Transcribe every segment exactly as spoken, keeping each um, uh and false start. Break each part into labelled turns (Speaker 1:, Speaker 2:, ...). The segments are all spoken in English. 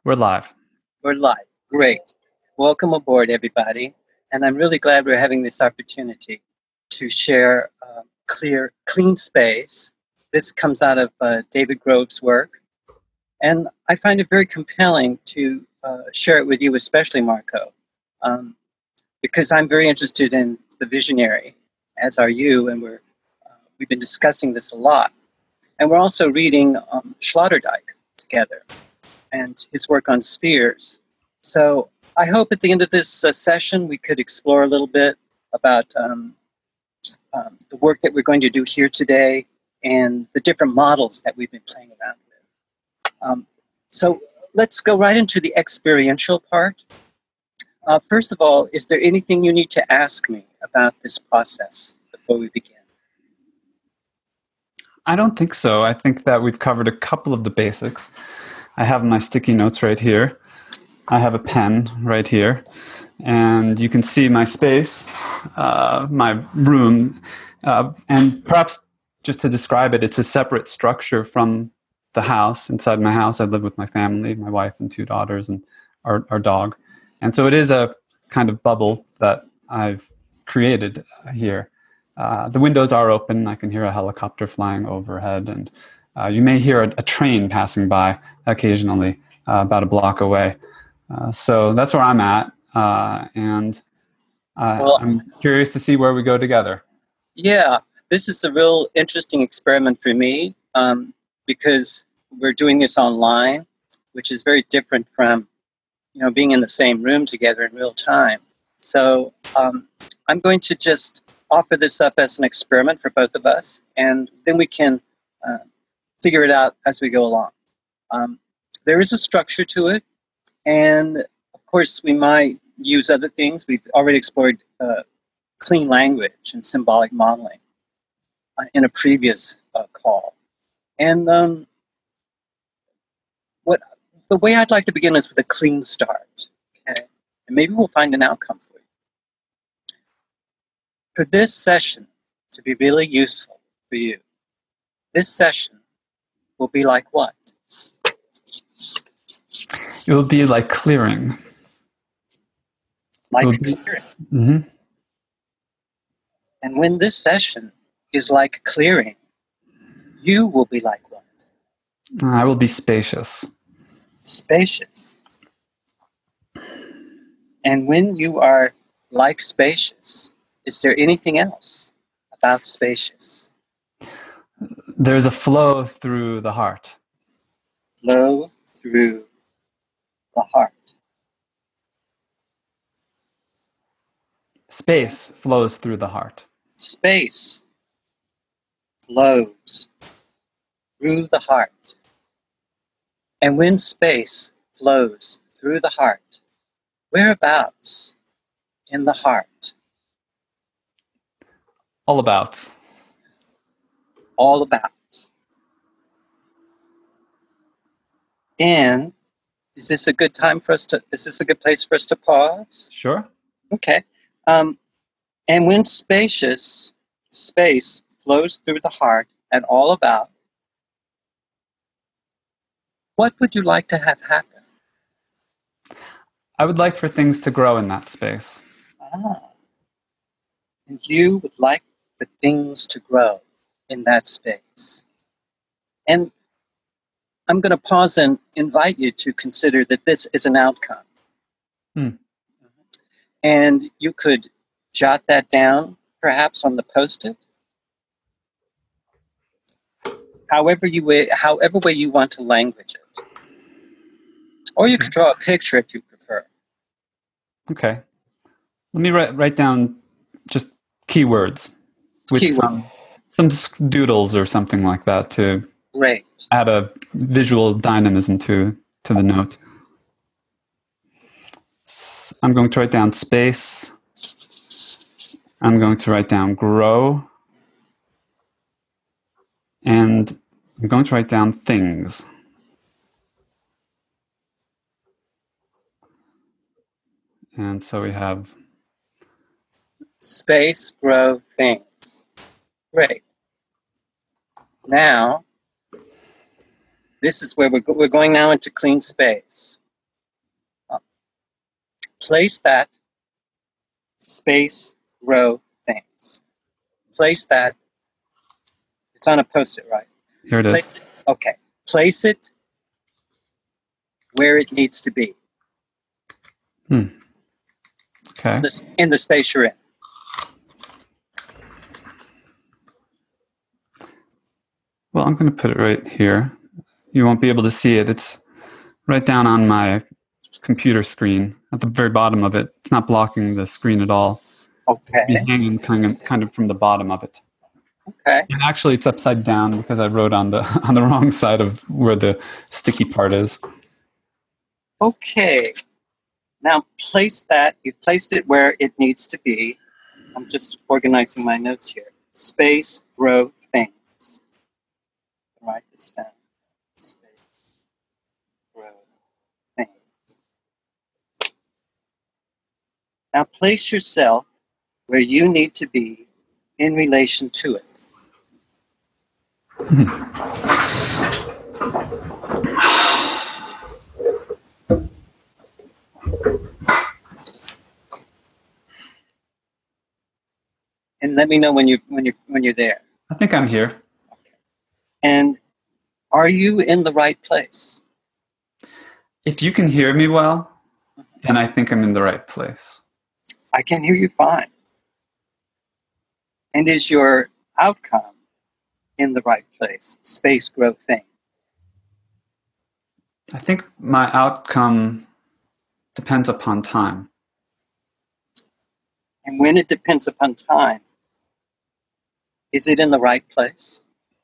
Speaker 1: We're live.
Speaker 2: We're live. Great. Welcome aboard, everybody. And I'm really glad we're having this opportunity to share uh, clear, clean space. This comes out of uh, David Grove's work. And I find it very compelling to uh, share it with you, especially Marco, um, because I'm very interested in the visionary, as are you, and we're, uh, we've been discussing this a lot. And we're also reading um, Sloterdijk together and his work on spheres. So I hope at the end of this uh, session we could explore a little bit about um, um, the work that we're going to do here today and the different models that we've been playing around with. Um, so let's go right into the experiential part. Uh, first of all, is there anything you need to ask me about this process before we begin?
Speaker 1: I don't think so. I think that we've covered a couple of the basics. I have my sticky notes right here. I have a pen right here. And you can see my space, uh, my room. Uh, and perhaps just to describe it, it's a separate structure from the house. Inside my house, I live with my family, my wife and two daughters and our, our dog. And so it is a kind of bubble that I've created here. Uh, the windows are open. I can hear a helicopter flying overhead, and uh, you may hear a, a train passing by occasionally uh, about a block away. Uh, so that's where I'm at, uh, and uh,
Speaker 2: Well,
Speaker 1: I'm curious to see where we go together.
Speaker 2: Yeah, this is a real interesting experiment for me um, because we're doing this online, which is very different from, you know, being in the same room together in real time. So um, I'm going to just offer this up as an experiment for both of us, and then we can uh, figure it out as we go along. Um, there is a structure to it, and of course we might use other things. We've already explored uh, clean language and symbolic modeling uh, in a previous uh, call. And um, what the way I'd like to begin is with a clean start, okay? And maybe we'll find an outcome for you. For this session to be really useful for you, this session will be like what?
Speaker 1: It will be like clearing.
Speaker 2: Like
Speaker 1: be,
Speaker 2: clearing.
Speaker 1: Mm-hmm.
Speaker 2: And when this session is like clearing, you will be like what?
Speaker 1: I will be spacious.
Speaker 2: Spacious. And when you are like spacious, is there anything else about spacious?
Speaker 1: There's a flow through the heart.
Speaker 2: Flow through the heart.
Speaker 1: Space flows through the heart.
Speaker 2: Space flows through the heart. And when space flows through the heart, whereabouts in the heart?
Speaker 1: All about.
Speaker 2: All about. And is this a good time for us to, is this a good place for us to pause?
Speaker 1: Sure.
Speaker 2: Okay. Um, and when spacious space flows through the heart and all about, what would you like to have happen?
Speaker 1: I would like for things to grow in that space.
Speaker 2: Ah. And you would like for things to grow in that space. And I'm going to pause and invite you to consider that this is an outcome.
Speaker 1: Hmm.
Speaker 2: And you could jot that down, perhaps on the post-it. However you way, however way you want to language it. Or you could draw a picture if you prefer.
Speaker 1: Okay. Let me write, write down just keywords with
Speaker 2: Keyword.
Speaker 1: some some doodles or something like that to
Speaker 2: Great.
Speaker 1: add a visual dynamism to, to the note. I'm going to write down space. I'm going to write down grow. And I'm going to write down things. And so we have
Speaker 2: space, grow, things. Great. Now, this is where we're, go- we're going now into clean space. place that space row things. Place that. It's on a post-it, right?
Speaker 1: Here it
Speaker 2: Place
Speaker 1: is.
Speaker 2: it, okay. Place it where it needs to be.
Speaker 1: Hmm. Okay.
Speaker 2: This, in the space you're in.
Speaker 1: Well, I'm going to put it right here. You won't be able to see it. It's right down on my computer screen at the very bottom of it. It's not blocking the screen at all.
Speaker 2: Okay.
Speaker 1: It'll be hanging kind of, kind of from the bottom of it.
Speaker 2: Okay.
Speaker 1: And actually, it's upside down because I wrote on the on the wrong side of where the sticky part is.
Speaker 2: Okay. Now place that. You've placed it where it needs to be. I'm just organizing my notes here. Space, row, things. Write this down. Space, row, things. Now place yourself where you need to be in relation to it. And let me know when you when you when you're there.
Speaker 1: I think I'm here.
Speaker 2: And are you in the right place?
Speaker 1: If you can hear me well, then I think I'm in the right place.
Speaker 2: I can hear you fine. And is your outcome in the right place? Space, growth, thing.
Speaker 1: I think my outcome depends upon time.
Speaker 2: And when it depends upon time, is it in the right place?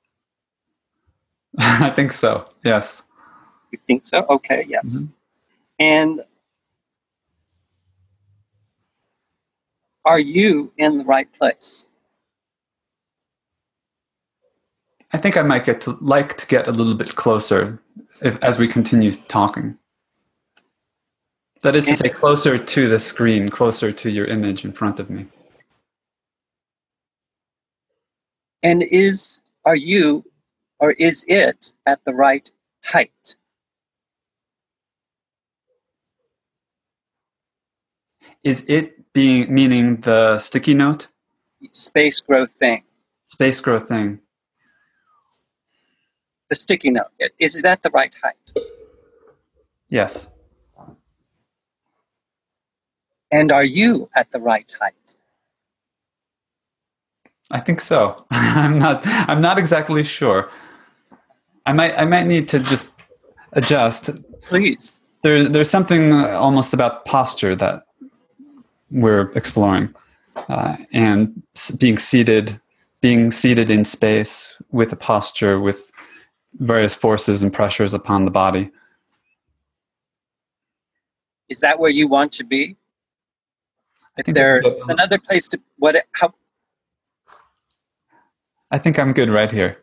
Speaker 1: I think so, yes.
Speaker 2: You think so? Okay, yes. Mm-hmm. And are you in the right place?
Speaker 1: I think I might get to like to get a little bit closer if, as we continue talking. That is to say, closer to the screen, closer to your image in front of me.
Speaker 2: And is, are you, or is it at the right height?
Speaker 1: Is it being, meaning the sticky note?
Speaker 2: Space growth thing.
Speaker 1: Space growth thing.
Speaker 2: The sticky note. Is it at the right height?
Speaker 1: Yes.
Speaker 2: And are you at the right height?
Speaker 1: I think so. I'm not. I'm not exactly sure. I might. I might need to just adjust.
Speaker 2: Please.
Speaker 1: There, there's something almost about posture that we're exploring, uh, and being seated, being seated in space with a posture with various forces and pressures upon the body.
Speaker 2: Is that where you want to be?
Speaker 1: I
Speaker 2: if
Speaker 1: think
Speaker 2: there's another place to what? How?
Speaker 1: I think I'm good right here.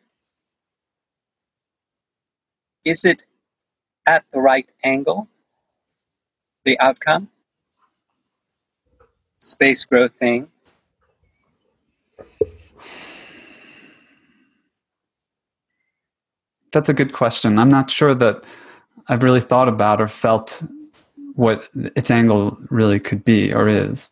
Speaker 2: Is it at the right angle? The outcome? Space growth thing?
Speaker 1: That's a good question. I'm not sure that I've really thought about or felt what its angle really could be or is.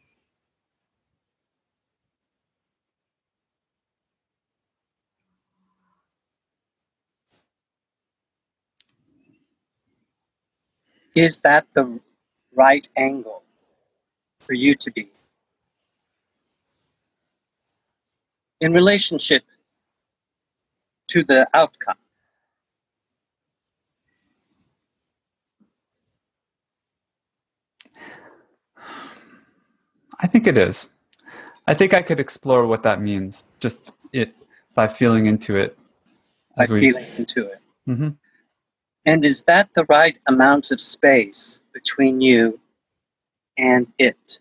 Speaker 2: Is that the right angle for you to be? In relationship to the outcome.
Speaker 1: I think it is. I think I could explore what that means, just it by feeling into it.
Speaker 2: By we... feeling into it.
Speaker 1: Mm-hmm.
Speaker 2: And is that the right amount of space between you and it?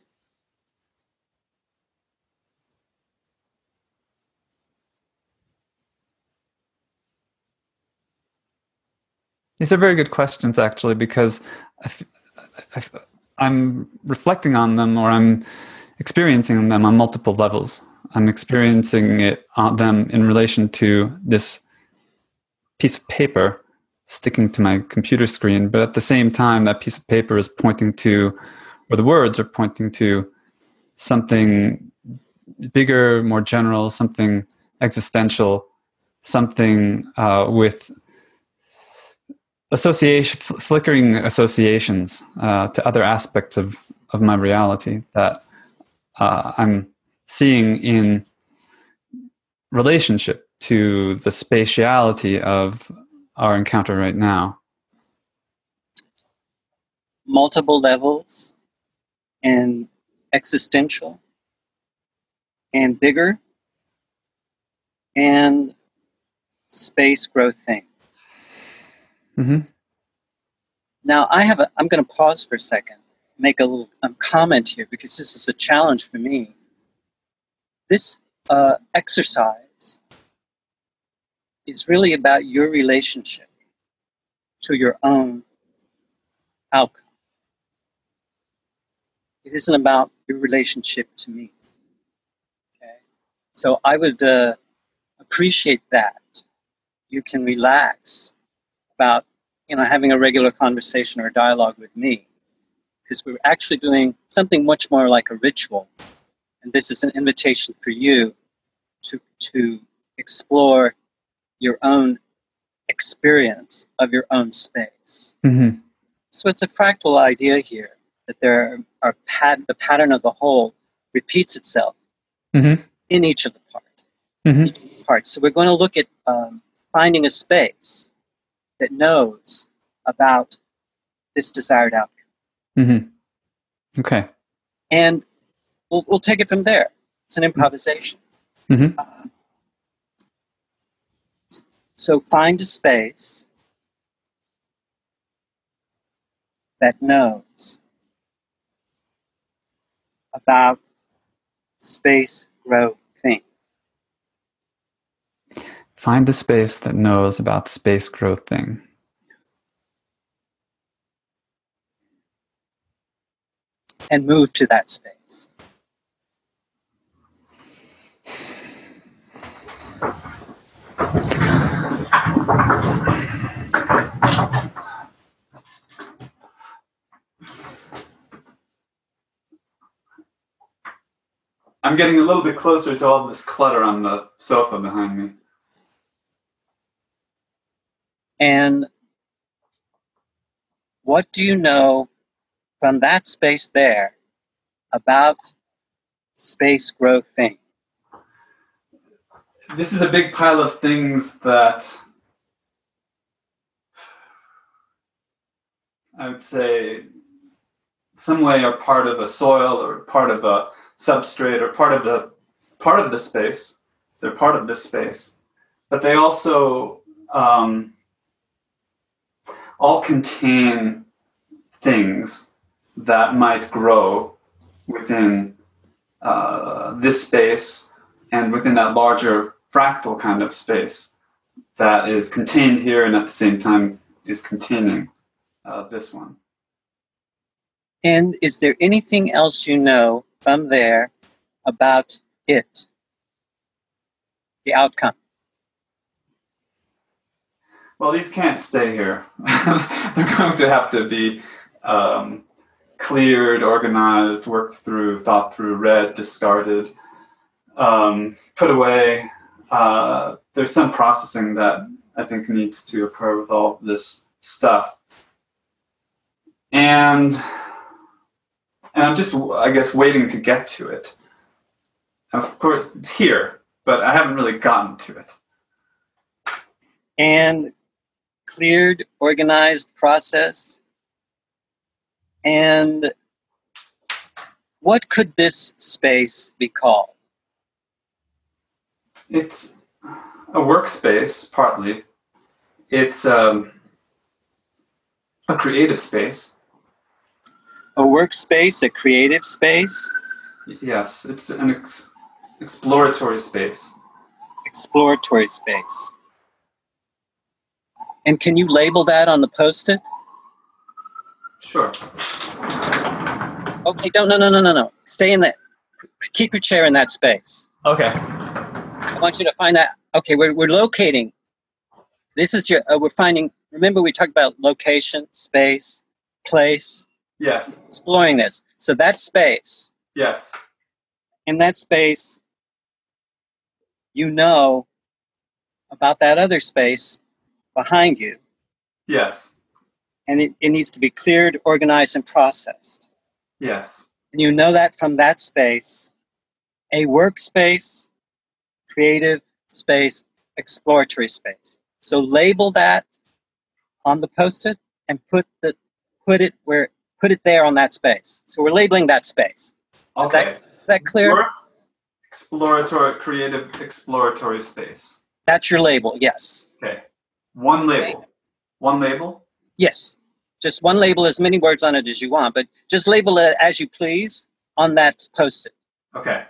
Speaker 1: These are very good questions, actually, because I, I, I'm reflecting on them, or I'm experiencing them on multiple levels. I'm experiencing it on them in relation to this piece of paper sticking to my computer screen, but at the same time, that piece of paper is pointing to, or the words are pointing to something bigger, more general, something existential, something uh, with association, fl- flickering associations uh, to other aspects of, of my reality that uh, I'm seeing in relationship to the spatiality of our encounter right now.
Speaker 2: Multiple levels and existential and bigger and space growth thing.
Speaker 1: Mm-hmm.
Speaker 2: Now I have a, I'm going to pause for a second, make a little um, comment here because this is a challenge for me. This uh, exercise is really about your relationship to your own outcome. It isn't about your relationship to me. Okay, so I would uh, appreciate that. You can relax about, you know, having a regular conversation or dialogue with me, because we're actually doing something much more like a ritual, and this is an invitation for you to to explore your own experience of your own space.
Speaker 1: Mm-hmm.
Speaker 2: So it's a fractal idea here that there are pat- the pattern of the whole repeats itself
Speaker 1: Mm-hmm.
Speaker 2: in each of the parts.
Speaker 1: Mm-hmm.
Speaker 2: Each of the parts. So we're going to look at um, finding a space that knows about this desired outcome.
Speaker 1: Mm-hmm. Okay.
Speaker 2: And we'll, we'll take it from there. It's an improvisation.
Speaker 1: Mm-hmm.
Speaker 2: Uh, so find a space that knows about space growth thing.
Speaker 1: Find a space that knows about space growth thing.
Speaker 2: And move to that space.
Speaker 1: I'm getting a little bit closer to all this clutter on the sofa behind me.
Speaker 2: And what do you know from that space there about space growth thing?
Speaker 1: This is a big pile of things that I would say some way are part of a soil or part of a substrate or part of the part of the space. They're part of this space, but they also um, all contain things that might grow within uh, this space and within that larger fractal kind of space that is contained here and at the same time is containing uh, this one.
Speaker 2: And is there anything else you know from there about it, the outcome?
Speaker 1: Well, these can't stay here. They're going to have to be um, cleared, organized, worked through, thought through, read, discarded, um, put away. Uh, there's some processing that I think needs to occur with all this stuff. And, and I'm just, I guess, waiting to get to it. Of course, it's here, but I haven't really gotten to it.
Speaker 2: And cleared, organized, process. And what could this space be called?
Speaker 1: It's a workspace, partly. It's um, a creative space.
Speaker 2: A workspace, a creative space?
Speaker 1: Yes, it's an ex- exploratory space.
Speaker 2: Exploratory space. And can you label that on the Post-it?
Speaker 1: Sure.
Speaker 2: Okay, don't, no, no, no, no, no. Stay in that. Keep your chair in that space.
Speaker 1: Okay.
Speaker 2: I want you to find that. Okay, we're we're locating. This is your. Uh, we're finding remember we talked about location, space, place,
Speaker 1: Yes.
Speaker 2: exploring this. So that's space.
Speaker 1: Yes.
Speaker 2: In that space, you know about that other space behind you.
Speaker 1: Yes.
Speaker 2: And it, it needs to be cleared, organized, and processed.
Speaker 1: Yes.
Speaker 2: And you know that from that space, a workspace, creative space, exploratory space. So label that on the post-it and put the put it where put it there on that space. So we're labeling that space. Is
Speaker 1: Okay.
Speaker 2: that is that clear?
Speaker 1: Work, exploratory, creative, exploratory space.
Speaker 2: That's your label. Yes.
Speaker 1: Okay. One label. One label.
Speaker 2: Yes. Just one label, as many words on it as you want, but just label it as you please on that post-it.
Speaker 1: Okay.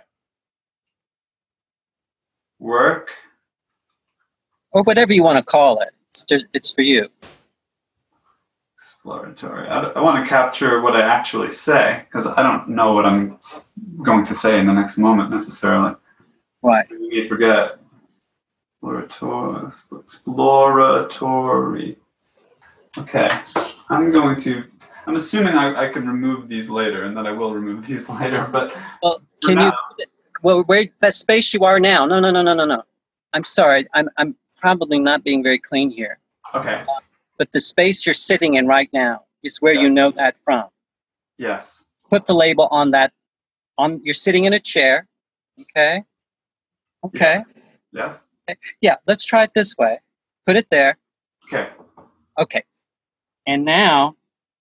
Speaker 1: Work.
Speaker 2: Or whatever you want to call it. It's just, it's for you.
Speaker 1: Exploratory. I, I want to capture what I actually say because I don't know what I'm going to say in the next moment necessarily.
Speaker 2: Right.
Speaker 1: You may forget. Exploratory. Exploratory. Okay. I'm going to. I'm assuming I, I can remove these later, and that I will remove these later. But
Speaker 2: well, can now, you? Well, where that space you are now? No, no, no, no, no, no. I'm sorry. I'm I'm probably not being very clean here.
Speaker 1: Okay.
Speaker 2: Uh, but the space you're sitting in right now is where
Speaker 1: yeah.
Speaker 2: you know that from.
Speaker 1: Yes.
Speaker 2: Put the label on that. On you're sitting in a chair. Okay. Okay.
Speaker 1: Yes.
Speaker 2: yes. Yeah. Let's try it this way. Put it there.
Speaker 1: Okay.
Speaker 2: Okay. And now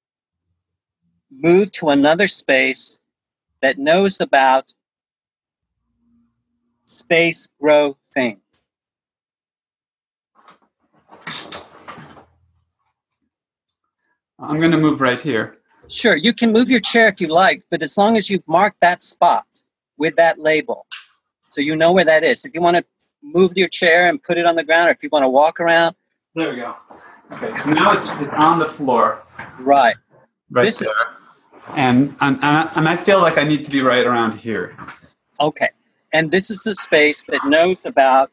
Speaker 2: move to another space that knows about space grow thing.
Speaker 1: I'm going to move right here.
Speaker 2: Sure, you can move your chair if you like, but as long as you've marked that spot with that label, so you know where that is. If you want to move your chair and put it on the ground, or if you want to walk around.
Speaker 1: There we go. Okay, so now it's it's on the floor.
Speaker 2: Right.
Speaker 1: Right
Speaker 2: this
Speaker 1: there.
Speaker 2: Is,
Speaker 1: and, and, and I feel like I need to be right around here.
Speaker 2: Okay. And this is the space that knows about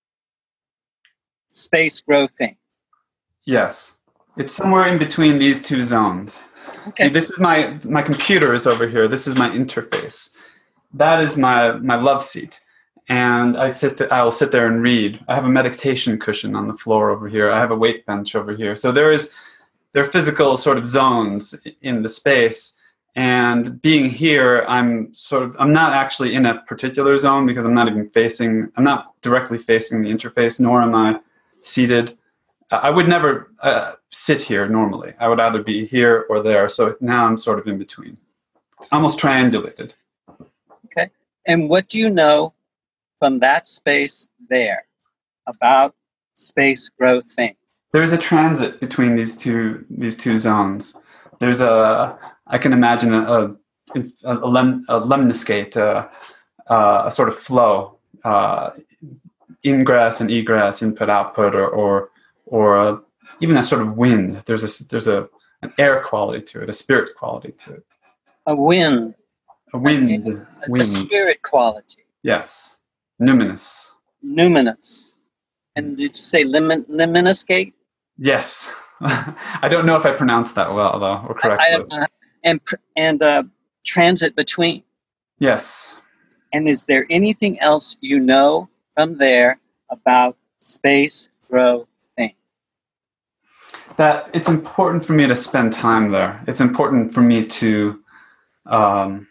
Speaker 2: space growthing.
Speaker 1: Yes. It's somewhere in between these two zones. Okay. See, this is my, my computer is over here. This is my interface. That is my, my love seat. And I sit th- I will sit there and read. I have a meditation cushion on the floor over here. I have a weight bench over here. So there is there are physical sort of zones in the space. And being here, I'm sort of I'm not actually in a particular zone because I'm not even facing I'm not directly facing the interface, nor am I seated. I would never uh, sit here normally. I would either be here or there. So now I'm sort of in between. It's almost triangulated.
Speaker 2: Okay. And what do you know from that space there about space growth thing?
Speaker 1: There's a transit between these two these two zones. There's a I can imagine a a, a, lem, a lemniscate, a, a sort of flow, uh, ingress and egress, input output, or or or a, even a sort of wind. There's a there's a an air quality to it, a spirit quality to it.
Speaker 2: A wind.
Speaker 1: A wind.
Speaker 2: A,
Speaker 1: wind.
Speaker 2: a spirit quality.
Speaker 1: Yes. Numinous.
Speaker 2: Numinous. And did you say lim- lemniscate?
Speaker 1: Yes. I don't know if I pronounced that well, though, or correctly.
Speaker 2: I, I, and and uh, transit between.
Speaker 1: Yes.
Speaker 2: And is there anything else you know from there about space grow thing?
Speaker 1: That it's important for me to spend time there. It's important for me to um,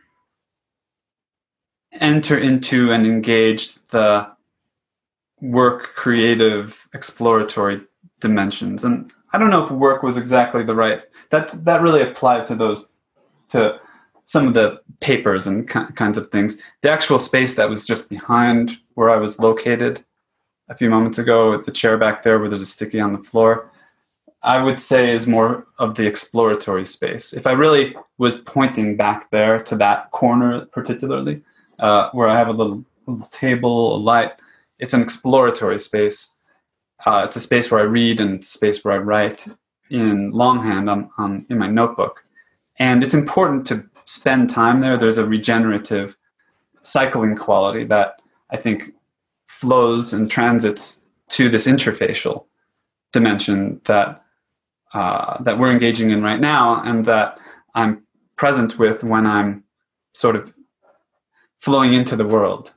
Speaker 1: enter into and engage the work, creative, exploratory dimensions. And I don't know if work was exactly the right, that that really applied to those, to some of the papers and ki- kinds of things. The actual space that was just behind where I was located a few moments ago, with the chair back there where there's a sticky on the floor, I would say is more of the exploratory space. If I really was pointing back there to that corner particularly, uh, where I have a little, little table, a light, it's an exploratory space. Uh, it's a space where I read and a space where I write in longhand on, on in my notebook. And it's important to spend time there. There's a regenerative cycling quality that I think flows and transits to this interfacial dimension that uh, that we're engaging in right now, and that I'm present with when I'm sort of flowing into the world.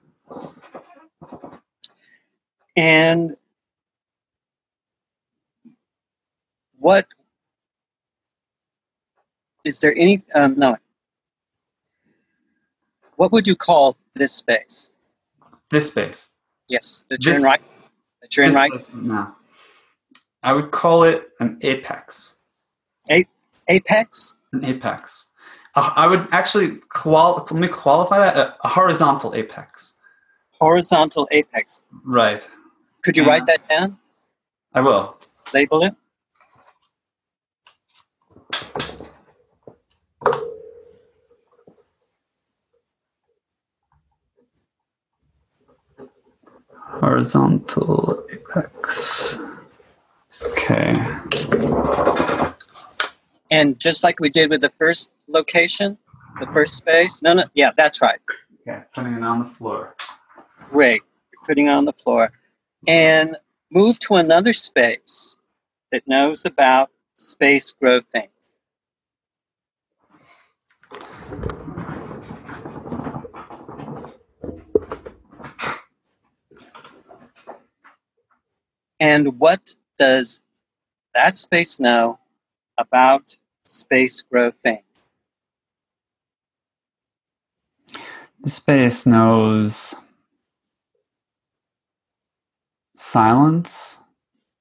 Speaker 2: And what is there any um, no what would you call this space?
Speaker 1: This space.
Speaker 2: Yes, that you're
Speaker 1: This,
Speaker 2: in right that you're in
Speaker 1: this
Speaker 2: right
Speaker 1: space now. I would call it an apex.
Speaker 2: A- apex.
Speaker 1: An apex. Uh, I would actually qual- let me qualify that a, a horizontal apex.
Speaker 2: Horizontal apex.
Speaker 1: Right.
Speaker 2: Could you
Speaker 1: And
Speaker 2: write that down?
Speaker 1: I will.
Speaker 2: Label it.
Speaker 1: Horizontal apex. Okay.
Speaker 2: And just like we did with the first location, the first space. No, no, yeah, that's right.
Speaker 1: Okay, putting it on the floor.
Speaker 2: Great. You're putting it on the floor. And move to another space that knows about space growthing. And what does that space know about space growthing?
Speaker 1: The space knows silence,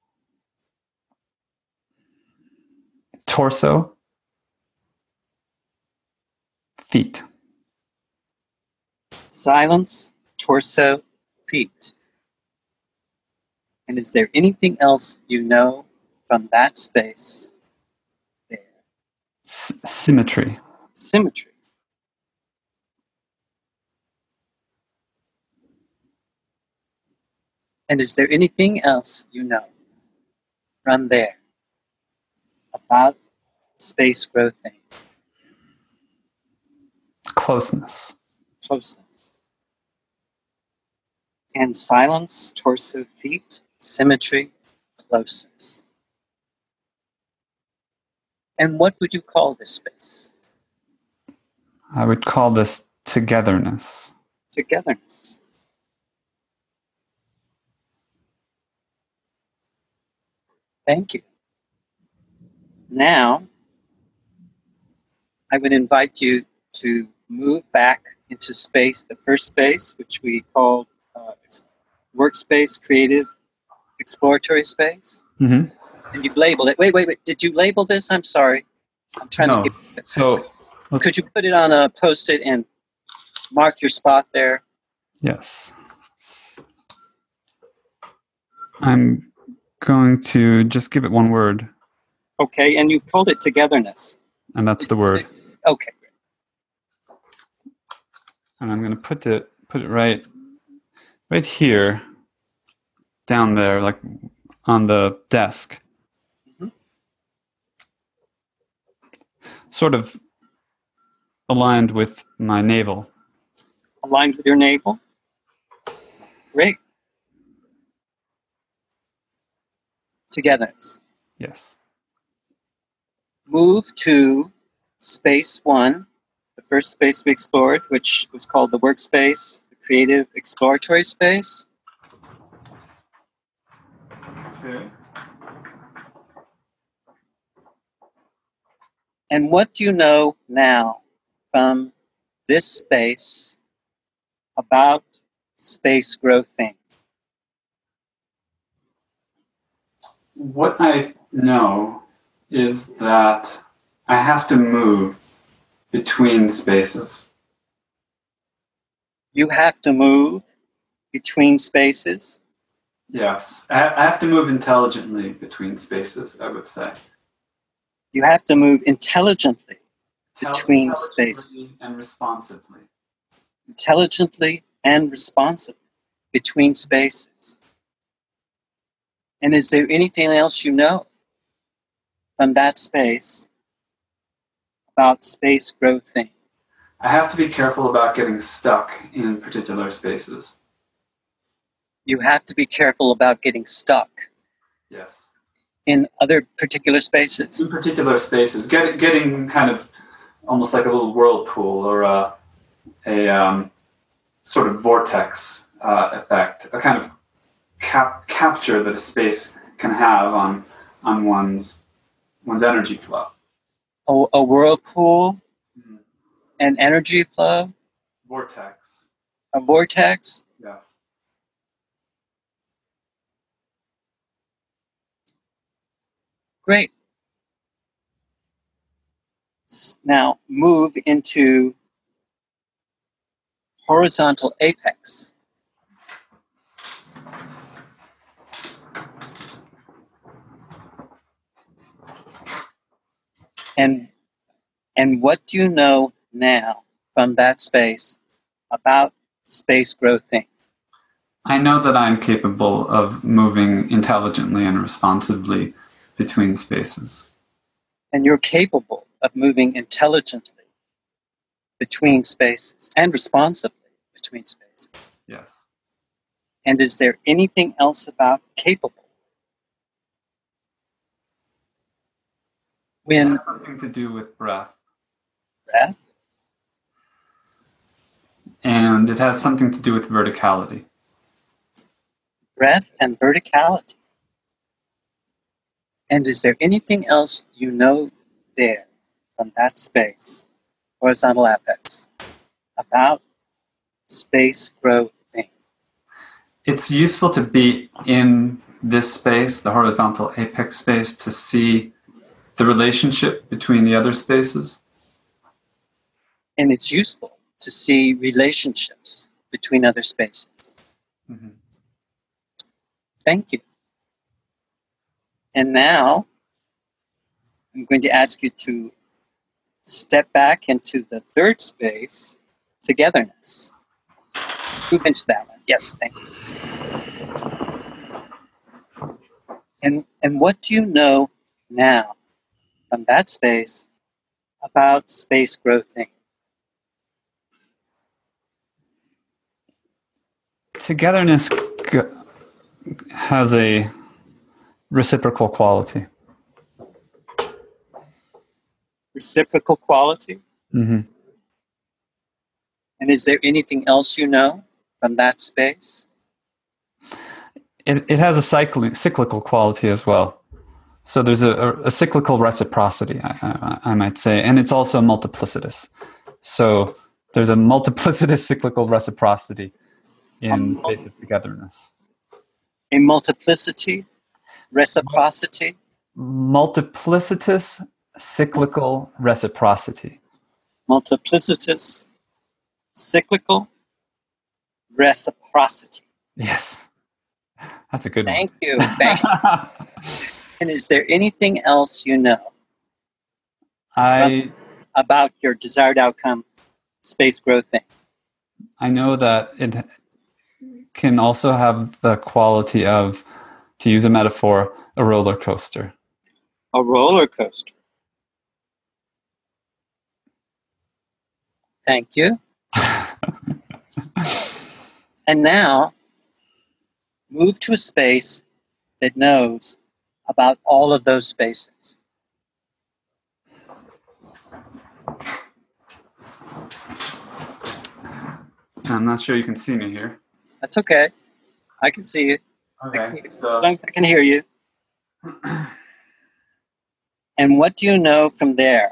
Speaker 1: torso, feet.
Speaker 2: Silence, torso, feet. And is there anything else you know from that space there?
Speaker 1: S- symmetry.
Speaker 2: Symmetry. And is there anything else you know from there about space growthing?
Speaker 1: Closeness.
Speaker 2: Closeness. And silence, torso, feet, symmetry, closeness. And what would you call this space?
Speaker 1: I would call this togetherness.
Speaker 2: Togetherness. Thank you. Now, I would invite you to move back into space, the first space, which we called uh, workspace, creative, exploratory space.
Speaker 1: Mm-hmm.
Speaker 2: And you've labeled it. Wait, wait, wait. Did you label this? I'm sorry. I'm trying
Speaker 1: no.
Speaker 2: to get.
Speaker 1: So,
Speaker 2: could you put it on a post-it and mark your spot there?
Speaker 1: Yes. I'm going to just give it one word.
Speaker 2: Okay, and you called it togetherness.
Speaker 1: And that's the word.
Speaker 2: Okay.
Speaker 1: And I'm going to put it put it right right here, down there, like on the desk.
Speaker 2: Mm-hmm.
Speaker 1: Sort of aligned with my navel.
Speaker 2: Aligned with your navel? Great. Togetherness.
Speaker 1: Yes.
Speaker 2: Move to space one, the first space we explored, which was called the workspace, the creative exploratory space.
Speaker 1: Okay.
Speaker 2: And what do you know now from this space about space growthing?
Speaker 1: What I know is that I have to move between spaces.
Speaker 2: You have to move between spaces?
Speaker 1: Yes. I I have to move intelligently between spaces, I would say.
Speaker 2: You have to move intelligently between
Speaker 1: Intelligently
Speaker 2: spaces.
Speaker 1: and responsively.
Speaker 2: Intelligently and responsibly between spaces. And is there anything else you know from that space about space growthing?
Speaker 1: I have to be careful about getting stuck in particular spaces.
Speaker 2: You have to be careful about getting stuck
Speaker 1: Yes.
Speaker 2: in other particular spaces?
Speaker 1: In particular spaces, get, getting kind of almost like a little whirlpool or a, a um, sort of vortex uh, effect, a kind of cap- capture that a space can have on on one's one's energy flow.
Speaker 2: A, a whirlpool,
Speaker 1: Mm-hmm.
Speaker 2: an energy flow,
Speaker 1: Vortex.
Speaker 2: a vortex.
Speaker 1: Yes.
Speaker 2: Great. Now move into horizontal apex. And, and what do you know now from that space about space growthing?
Speaker 1: I know that I'm capable of moving intelligently and responsively between spaces.
Speaker 2: And you're capable of moving intelligently between spaces and responsibly between spaces.
Speaker 1: Yes.
Speaker 2: And is there anything else about capable?
Speaker 1: It
Speaker 2: When
Speaker 1: has something to do with breath.
Speaker 2: breath,
Speaker 1: And it has something to do with verticality.
Speaker 2: breath and verticality. And is there anything else you know there from that space, horizontal apex, about space growth thing?
Speaker 1: It's useful to be in this space, the horizontal apex space, to see the relationship between the other spaces.
Speaker 2: And it's useful to see relationships between other spaces.
Speaker 1: Mm-hmm.
Speaker 2: Thank you. And now I'm going to ask you to step back into the third space, togetherness. Move into that one. Yes, thank you. And, and what do you know now from that space about space growthing?
Speaker 1: Togetherness g- has a reciprocal quality.
Speaker 2: Reciprocal quality?
Speaker 1: Mm-hmm.
Speaker 2: And is there anything else you know from that space?
Speaker 1: It, it has a cycling, cyclical quality as well. So there's a, a, a cyclical reciprocity, I, I, I might say, and it's also multiplicitous. So there's a multiplicitous cyclical reciprocity in the space of togetherness.
Speaker 2: A multiplicity, reciprocity?
Speaker 1: Multiplicitous cyclical reciprocity.
Speaker 2: Multiplicitous, cyclical, reciprocity.
Speaker 1: Yes. That's a good
Speaker 2: Thank
Speaker 1: one.
Speaker 2: you. Thank you. And is there anything else you know
Speaker 1: I
Speaker 2: about your desired outcome, space growth thing?
Speaker 1: I know that it can also have the quality of, to use a metaphor, a roller coaster.
Speaker 2: A roller coaster. Thank you. And now, move to a space that knows about all of those spaces.
Speaker 1: I'm not sure you can see me here.
Speaker 2: That's okay. I can see you.
Speaker 1: Okay,
Speaker 2: As
Speaker 1: so
Speaker 2: long as I can hear you. And what do you know from there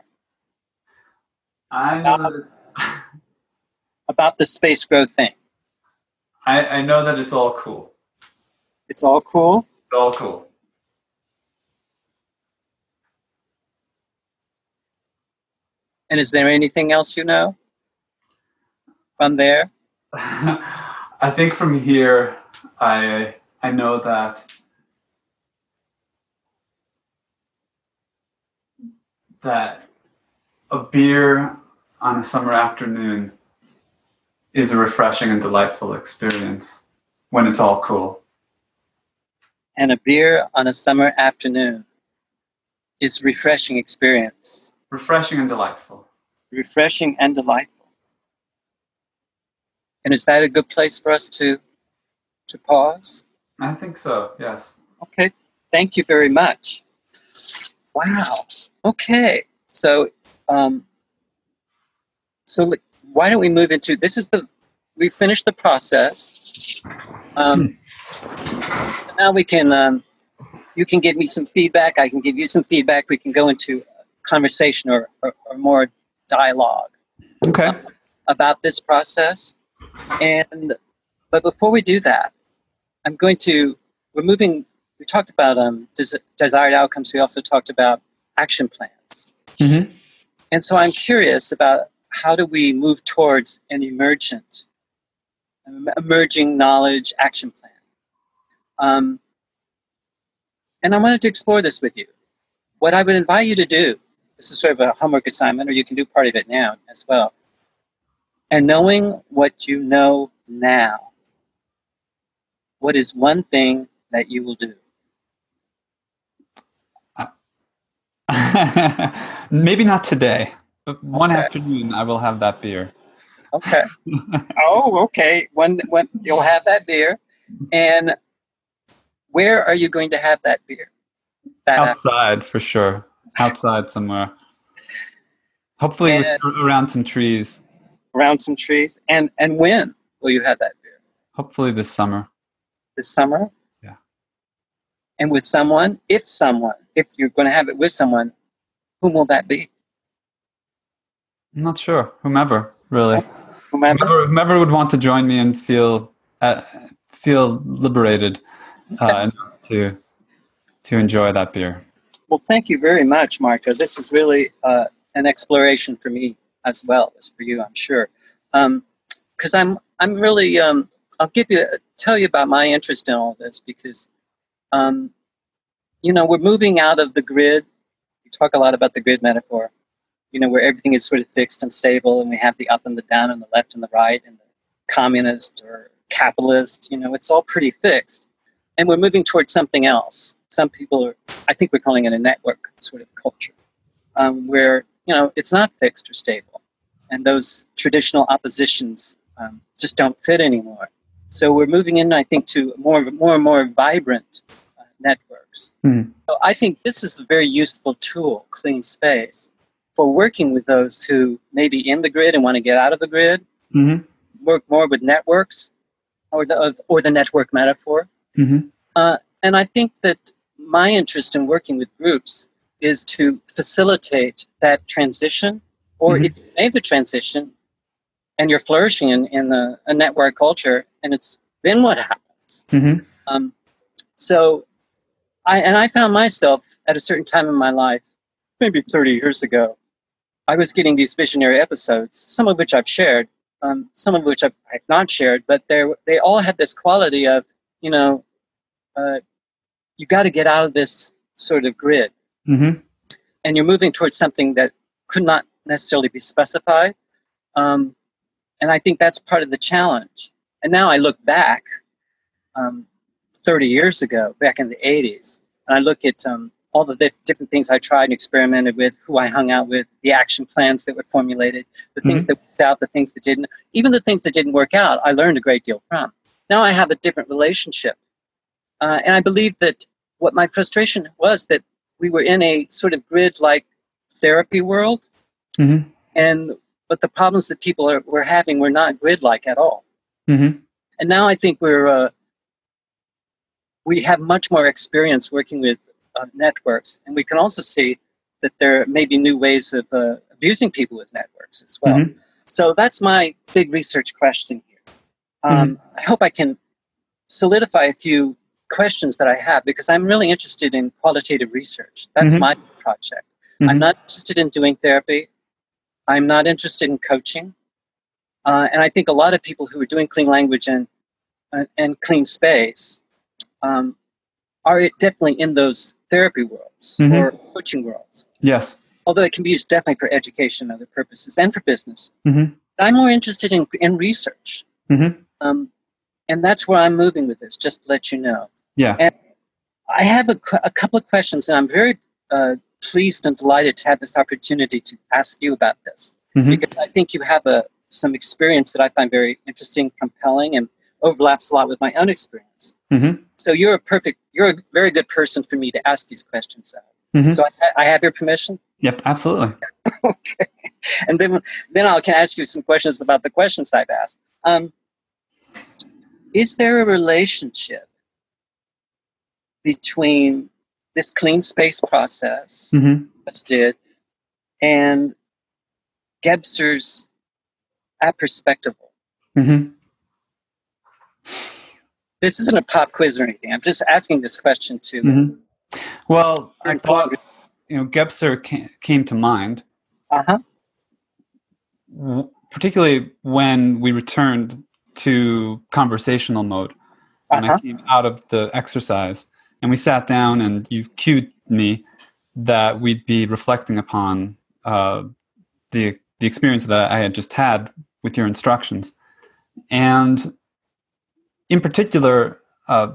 Speaker 1: I know that it's,
Speaker 2: about the space growth thing?
Speaker 1: I, I know that it's all cool.
Speaker 2: It's all cool.
Speaker 1: It's all cool.
Speaker 2: And is there anything else you know from there?
Speaker 1: I think from here, I I know that that a beer on a summer afternoon is a refreshing and delightful experience when it's all cool.
Speaker 2: And a beer on a summer afternoon is a refreshing experience.
Speaker 1: Refreshing and delightful.
Speaker 2: Refreshing and delightful. And is that a good place for us to to pause?
Speaker 1: I think so, yes.
Speaker 2: Okay, thank you very much. Wow. Okay. So, um, so why don't we move into, this is the, we finished the process. Um, now we can, um, you can give me some feedback. I can give you some feedback. We can go into conversation or, or, or more dialogue.
Speaker 1: Okay.
Speaker 2: Uh, about this process. And, but before we do that, I'm going to, we're moving, we talked about um, des- desired outcomes. We also talked about action plans.
Speaker 1: Mm-hmm.
Speaker 2: And so I'm curious about how do we move towards an emergent, emerging knowledge action plan. Um, and I wanted to explore this with you. What I would invite you to do, this is sort of a homework assignment, or you can do part of it now as well. And knowing what you know now, what is one thing that you will do?
Speaker 1: Maybe not today, but one
Speaker 2: Okay.
Speaker 1: afternoon I will have that beer.
Speaker 2: Okay. Oh, okay. One, one, you'll have that beer. And where are you going to have that beer? That
Speaker 1: Outside,
Speaker 2: afternoon?
Speaker 1: for sure. Outside somewhere. Hopefully
Speaker 2: And
Speaker 1: with, around some trees.
Speaker 2: around some trees. And and when will you have that beer?
Speaker 1: Hopefully this summer.
Speaker 2: This summer?
Speaker 1: Yeah.
Speaker 2: And with someone? If someone, if you're going to have it with someone, whom will that be?
Speaker 1: I'm not sure. Whomever, really.
Speaker 2: Whomever?
Speaker 1: Whomever, whomever would want to join me and feel uh, feel liberated uh,
Speaker 2: Okay.
Speaker 1: enough to to enjoy that beer.
Speaker 2: Well, thank you very much, Marco. This is really uh, an exploration for me as well as for you, I'm sure. Because um, I'm I'm really um, I'll give you tell you about my interest in all this because um, you know we're moving out of the grid. We talk a lot about the grid metaphor. You know, where everything is sort of fixed and stable, and we have the up and the down, and the left and the right, and the communist or capitalist. You know, it's all pretty fixed, and we're moving towards something else. Some people are, I think, we're calling it a network sort of culture, um, where you know it's not fixed or stable, and those traditional oppositions um, just don't fit anymore. So we're moving in, I think, to more, more and more vibrant uh, networks.
Speaker 1: Mm.
Speaker 2: So I think this is a very useful tool, Clean Space, for working with those who may be in the grid and want to get out of the grid,
Speaker 1: Mm-hmm.
Speaker 2: work more with networks, or the or the network metaphor.
Speaker 1: Mm-hmm.
Speaker 2: Uh, and I think that my interest in working with groups is to facilitate that transition, or
Speaker 1: Mm-hmm.
Speaker 2: if you made the transition and you're flourishing in, in the, a network culture, and it's then what happens?
Speaker 1: Mm-hmm.
Speaker 2: Um, so, I and I found myself at a certain time in my life, maybe thirty years ago, I was getting these visionary episodes, some of which I've shared, um, some of which I've, I've not shared, but they they all had this quality of, you know, uh, you got to get out of this sort of grid,
Speaker 1: Mm-hmm.
Speaker 2: and you're moving towards something that could not necessarily be specified. Um, and I think that's part of the challenge. And now I look back um, thirty years ago, back in the eighties, and I look at um, all the dif- different things I tried and experimented with, who I hung out with, the action plans that were formulated, the things
Speaker 1: Mm-hmm.
Speaker 2: that worked out, the things that didn't. Even the things that didn't work out, I learned a great deal from. Now I have a different relationship. Uh, and I believe that what my frustration was that we were in a sort of grid-like therapy world,
Speaker 1: Mm-hmm.
Speaker 2: and but the problems that people are, were having were not grid-like at all.
Speaker 1: Mm-hmm.
Speaker 2: And now I think we're uh, we have much more experience working with uh, networks, and we can also see that there may be new ways of uh, abusing people with networks as well.
Speaker 1: Mm-hmm.
Speaker 2: So that's my big research question here. Um,
Speaker 1: Mm-hmm.
Speaker 2: I hope I can solidify a few questions that I have because I'm really interested in qualitative research. That's
Speaker 1: Mm-hmm.
Speaker 2: my project.
Speaker 1: Mm-hmm.
Speaker 2: I'm not interested in doing therapy. I'm not interested in coaching. Uh, and I think a lot of people who are doing clean language and uh, and clean space um, are definitely in those therapy worlds
Speaker 1: Mm-hmm.
Speaker 2: or coaching worlds.
Speaker 1: Yes.
Speaker 2: Although it can be used definitely for education and other purposes and for business.
Speaker 1: Mm-hmm.
Speaker 2: I'm more interested in, in research.
Speaker 1: Mm-hmm.
Speaker 2: Um, and that's where I'm moving with this, just to let you know.
Speaker 1: Yeah.
Speaker 2: And I have a, a couple of questions, and I'm very uh, pleased and delighted to have this opportunity to ask you about this,
Speaker 1: Mm-hmm.
Speaker 2: because I think you have a, some experience that I find very interesting, compelling, and overlaps a lot with my own experience.
Speaker 1: Mm-hmm.
Speaker 2: So you're a perfect, you're a very good person for me to ask these questions of.
Speaker 1: Mm-hmm.
Speaker 2: So I, I have your permission?
Speaker 1: Yep, absolutely.
Speaker 2: Okay. And then, then I can ask you some questions about the questions I've asked. Um, is there a relationship between this clean space process
Speaker 1: Mm-hmm.
Speaker 2: us did and Gebser's apperspectival?
Speaker 1: Mm-hmm.
Speaker 2: This isn't a pop quiz or anything. I'm just asking this question to
Speaker 1: Mm-hmm. Well, I
Speaker 2: inform
Speaker 1: thought, you know, Gebser came, came to mind,
Speaker 2: Uh-huh.
Speaker 1: w- particularly when we returned to conversational mode, when I
Speaker 2: Uh-huh.
Speaker 1: came out of the exercise and we sat down and you cued me that we'd be reflecting upon uh, the the experience that I had just had with your instructions. And in particular, uh,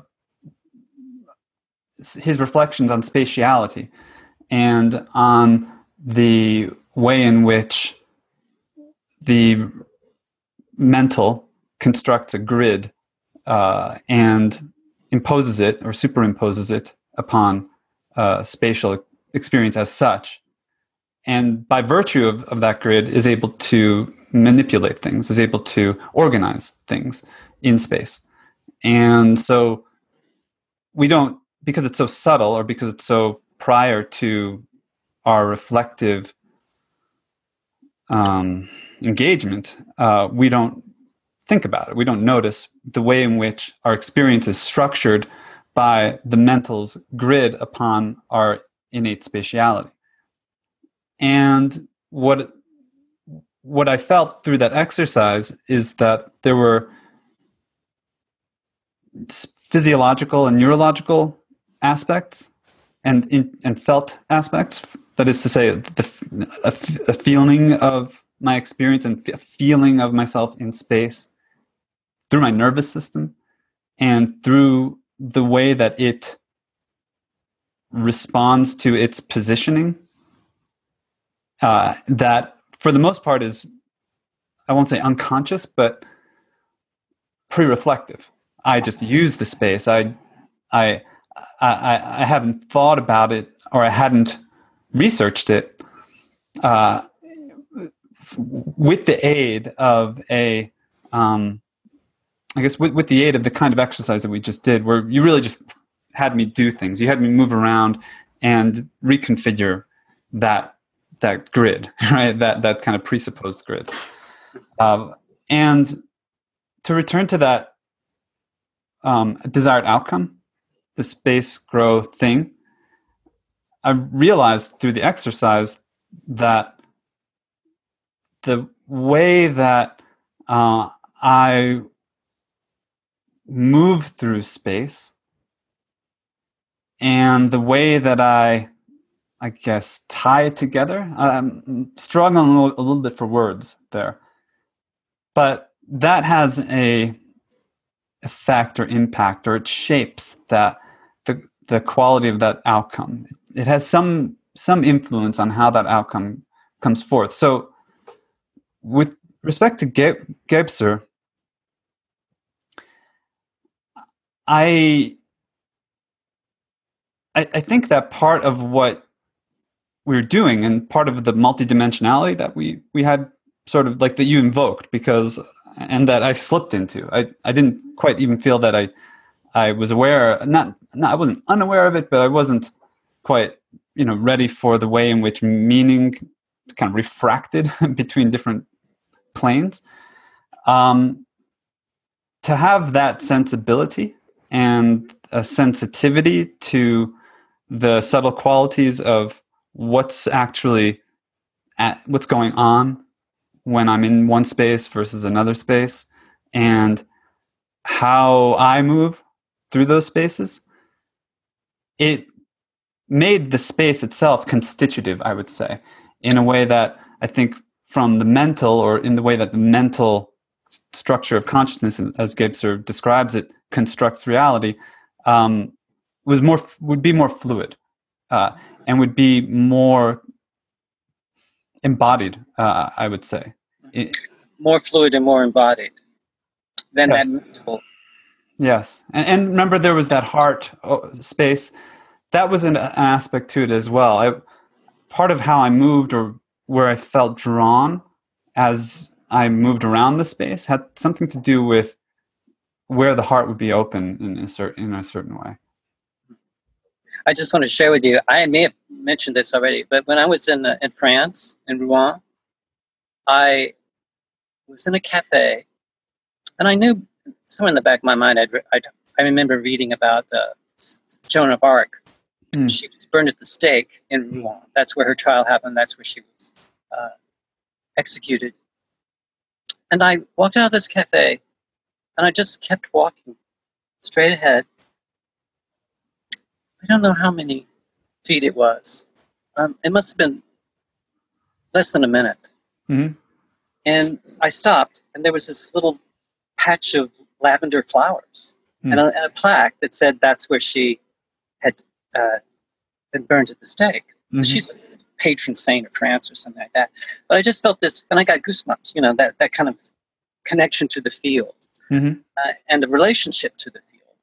Speaker 1: his reflections on spatiality and on the way in which the mental constructs a grid uh, and imposes it or superimposes it upon uh, spatial experience as such. And by virtue of, of that grid is able to manipulate things, is able to organize things in space. And so we don't, because it's so subtle or because it's so prior to our reflective um, engagement, uh, we don't think about it. We don't notice the way in which our experience is structured by the mental's grid upon our innate spatiality. And what what I felt through that exercise is that there were physiological and neurological aspects and in, and felt aspects. That is to say, the, a, a feeling of my experience and a feeling of myself in space through my nervous system and through the way that it responds to its positioning. Uh, that, for the most part, is, I won't say unconscious, but pre-reflective. I just use the space. I, I, I, I haven't thought about it, or I hadn't researched it uh, with the aid of a, um, I guess, with, with the aid of the kind of exercise that we just did, where you really just had me do things. You had me move around and reconfigure that that grid, right? That that kind of presupposed grid. Um, and to return to that um, desired outcome, the space grow thing, I realized through the exercise that the way that uh, I move through space and the way that I, I guess, tie it together, I'm struggling a little, a little bit for words there, but that has a effect or impact, or it shapes that the the quality of that outcome. It has some some influence on how that outcome comes forth. So with respect to Ge- Gebser, I, I I think that part of what we're doing and part of the multidimensionality that we we had, sort of like that you invoked, because and that I slipped into. I, I didn't quite even feel that I I was aware, not, not I wasn't unaware of it, but I wasn't quite, you know, ready for the way in which meaning kind of refracted between different planes. Um, to have that sensibility and a sensitivity to the subtle qualities of what's actually at, what's going on when I'm in one space versus another space, and how I move through those spaces, it made the space itself constitutive, I would say, in a way that I think from the mental, or in the way that the mental structure of consciousness, as Gebser describes it, constructs reality, um, was more would be more fluid uh, and would be more embodied, uh, I would say. It,
Speaker 2: more fluid and more embodied than
Speaker 1: yes.
Speaker 2: that mental.
Speaker 1: Yes, and, and remember there was that heart space that was an, an aspect to it as well. I, part of how I moved, or where I felt drawn as I moved around the space, had something to do with where the heart would be open in a certain in a certain way.
Speaker 2: I just want to share with you, I may have mentioned this already, but when I was in uh, in France, in Rouen, I was in a cafe, and I knew somewhere in the back of my mind, I'd, I'd, I remember reading about uh, Joan of Arc. Mm. She was burned at the stake in Rouen. That's where her trial happened. That's where she was uh, executed. And I walked out of this cafe, and I just kept walking straight ahead. I don't know how many feet it was. Um, it must have been less than a minute. Mm-hmm. And I stopped, and there was this little patch of lavender flowers mm. and, a, and a plaque that said that's where she had uh, been burned at the stake. Mm-hmm. She's a patron saint of France or something like that. But I just felt this, and I got goosebumps, you know, that, that kind of connection to the field mm-hmm. uh, and the relationship to the field.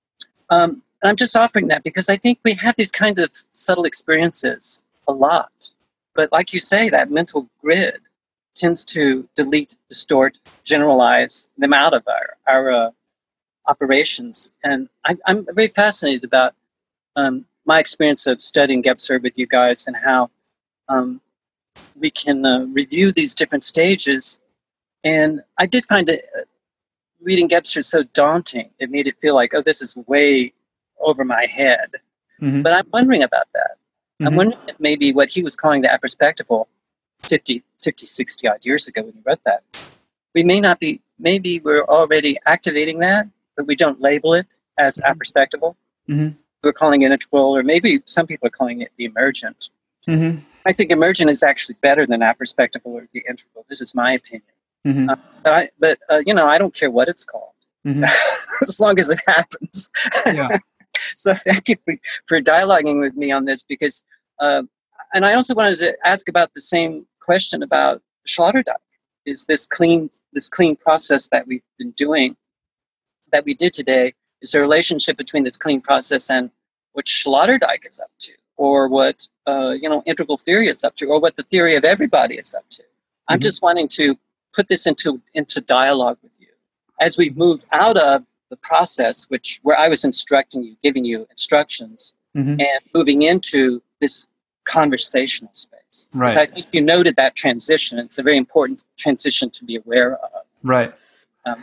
Speaker 2: Um, and I'm just offering that because I think we have these kind of subtle experiences a lot. But like you say, that mental grid tends to delete, distort, generalize them out of our, our uh, operations. And I, I'm very fascinated about um, my experience of studying Gebser with you guys and how um, we can uh, review these different stages. And I did find it, uh, reading Gebser so daunting. It made it feel like, oh, this is way over my head. Mm-hmm. But I'm wondering about that. Mm-hmm. I'm wondering if maybe what he was calling the apperspectival fifty, fifty, sixty odd years ago when he wrote that, we may not be, maybe we're already activating that, but we don't label it as mm-hmm. apperspectival. Mm-hmm. We're calling it integral, or maybe some people are calling it the emergent. Mm-hmm. I think emergent is actually better than apperspectival or the integral. This is my opinion. Mm-hmm. Uh, but, I, but uh, you know, I don't care what it's called, mm-hmm. as long as it happens. Yeah. So thank you for, for dialoguing with me on this, because, uh, and I also wanted to ask about the same question about Sloterdijk. Is this clean, this clean process that we've been doing, that we did today, is there a relationship between this clean process and what Sloterdijk is up to, or what, uh, you know, integral theory is up to, or what the theory of everybody is up to? Mm-hmm. I'm just wanting to put this into, into dialogue with you. As we've moved out of the process, which where I was instructing you, giving you instructions, mm-hmm. and moving into this conversational space. Right. Because I think you noted that transition. It's a very important transition to be aware of.
Speaker 1: Right. Um,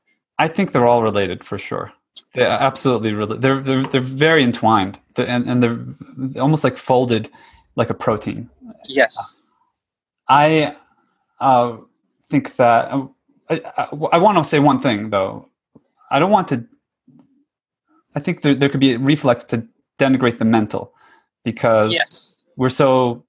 Speaker 1: I think they're all related for sure. They're absolutely related. They're, they're, they're very entwined, they're, and, and they're almost like folded like a protein.
Speaker 2: Yes.
Speaker 1: I uh, think that, uh, I, I, I want to say one thing though. I don't want to, I think there, there could be a reflex to denigrate the mental, because yes. we're so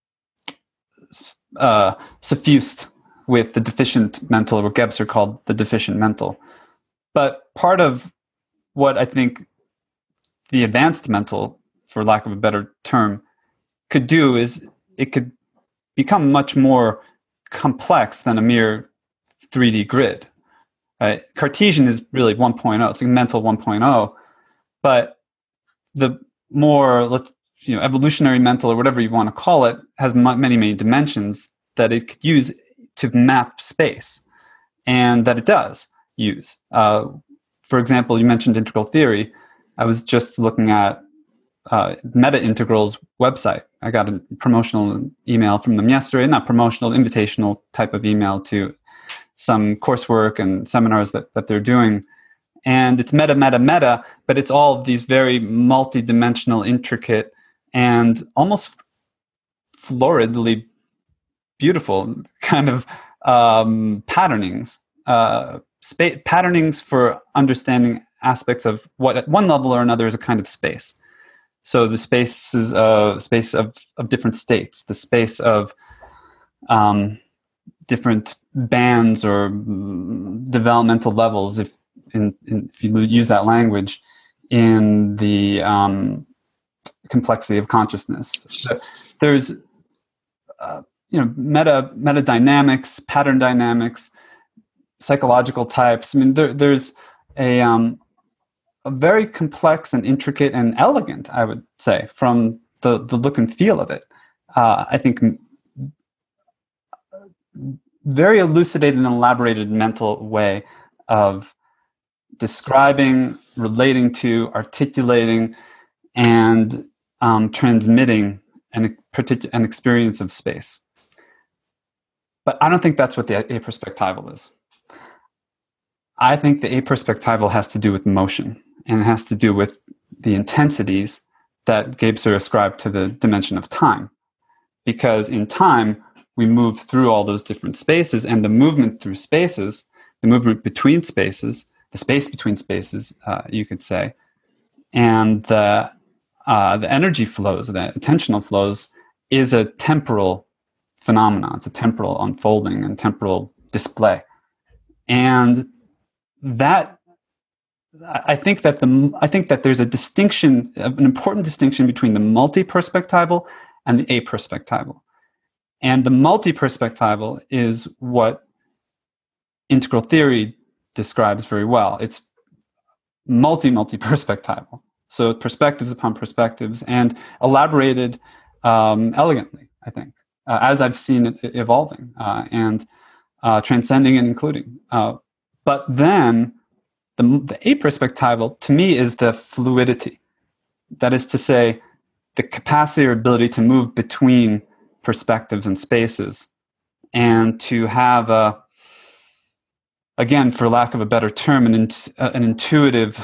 Speaker 1: uh, suffused with the deficient mental, or what Gebser called the deficient mental. But part of what I think the advanced mental, for lack of a better term, could do is it could become much more complex than a mere three D grid. Right? Cartesian is really one point oh. It's like mental one point oh. But the more, let's, you know, evolutionary mental, or whatever you want to call it, has many, many dimensions that it could use to map space, and that it does use. Uh, for example, you mentioned integral theory. I was just looking at uh, Meta Integral's website. I got a promotional email from them yesterday, not promotional, invitational type of email to some coursework and seminars that, that they're doing. And it's meta, meta, meta, but it's all these very multi-dimensional, intricate, and almost floridly beautiful kind of um, patternings, uh, spa- patternings for understanding aspects of what at one level or another is a kind of space. So the space is a space of, of different states, the space of um, different bands or developmental levels, if in, in, if you use that language, in the um, complexity of consciousness. So there's uh, you know meta meta dynamics, pattern dynamics, psychological types. I mean, there, there's a um, a very complex and intricate and elegant, I would say, from the, the look and feel of it. Uh, I think very elucidated and elaborated mental way of describing, relating to, articulating, and um, transmitting an, particular, an experience of space. But I don't think that's what the aperspectival is. I think the aperspectival has to do with motion, and it has to do with the intensities that Gebser ascribed to the dimension of time. Because in time, we move through all those different spaces, and the movement through spaces, the movement between spaces, the space between spaces, uh, you could say, and the uh, the energy flows, the attentional flows, is a temporal phenomenon. It's a temporal unfolding and temporal display, and that I think that the I think that there's a distinction, an important distinction between the multi-perspectival and the aperspectival. And the multi-perspectival is what integral theory describes very well. It's multi-multi-perspectival. So perspectives upon perspectives, and elaborated um, elegantly, I think, uh, as I've seen it evolving uh, and uh, transcending and including. Uh, but then the, the aperspectival, to me, is the fluidity. That is to say, the capacity or ability to move between perspectives and spaces, and to have a, again, for lack of a better term, an, int- uh, an intuitive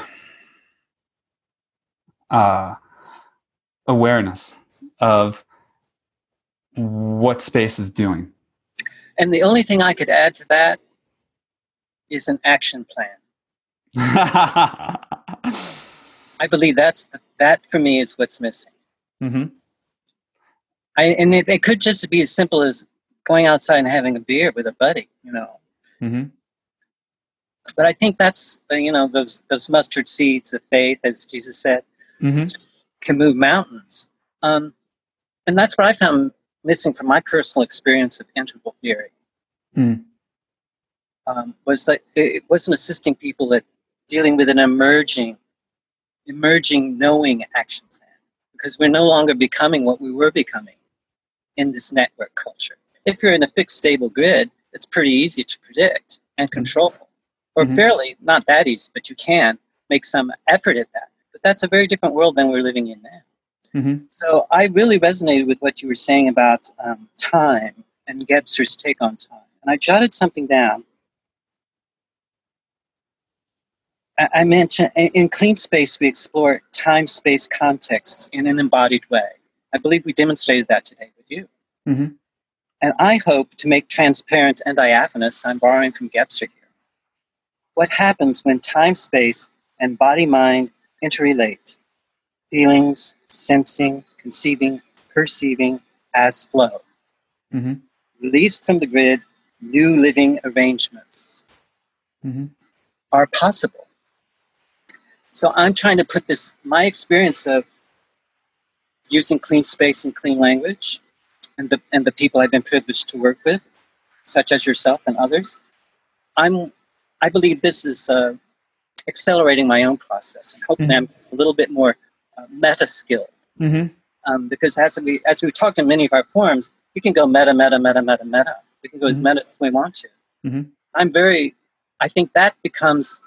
Speaker 1: uh, awareness of what space is doing.
Speaker 2: And the only thing I could add to that is an action plan. I believe that's the, that for me is what's missing.
Speaker 1: Mm-hmm.
Speaker 2: I, and it, it could just be as simple as going outside and having a beer with a buddy, you know.
Speaker 1: Mm-hmm.
Speaker 2: But I think that's, uh, you know, those those mustard seeds of faith, as Jesus said,
Speaker 1: mm-hmm.
Speaker 2: can move mountains. Um, and that's what I found missing from my personal experience of integral theory.
Speaker 1: Mm.
Speaker 2: Um, was that it wasn't assisting people at dealing with an emerging, emerging knowing action plan, because we're no longer becoming what we were becoming in this network culture. If you're in a fixed, stable grid, it's pretty easy to predict and control, or mm-hmm. fairly, not that easy, but you can make some effort at that. But that's a very different world than we're living in now.
Speaker 1: Mm-hmm.
Speaker 2: So I really resonated with what you were saying about um, time and Gebser's take on time. And I jotted something down. I, I mentioned in Clean Space, we explore time-space contexts in an embodied way. I believe we demonstrated that today with you.
Speaker 1: Mm-hmm.
Speaker 2: And I hope to make transparent and diaphanous, I'm borrowing from Gebser here, what happens when time-space and body-mind interrelate. Feelings, sensing, conceiving, perceiving as flow.
Speaker 1: Mm-hmm.
Speaker 2: Released from the grid, new living arrangements
Speaker 1: mm-hmm.
Speaker 2: are possible. So I'm trying to put this, my experience of using clean space and clean language, and the and the people I've been privileged to work with, such as yourself and others, I'm I believe this is uh, accelerating my own process, and hopefully mm-hmm. I'm a little bit more uh, meta skilled.
Speaker 1: Mm-hmm.
Speaker 2: Um, because as we as we talked in many of our forums, we can go meta, meta, meta, meta, meta. We can go mm-hmm. as meta as we want to.
Speaker 1: Mm-hmm.
Speaker 2: I'm very, I think that becomes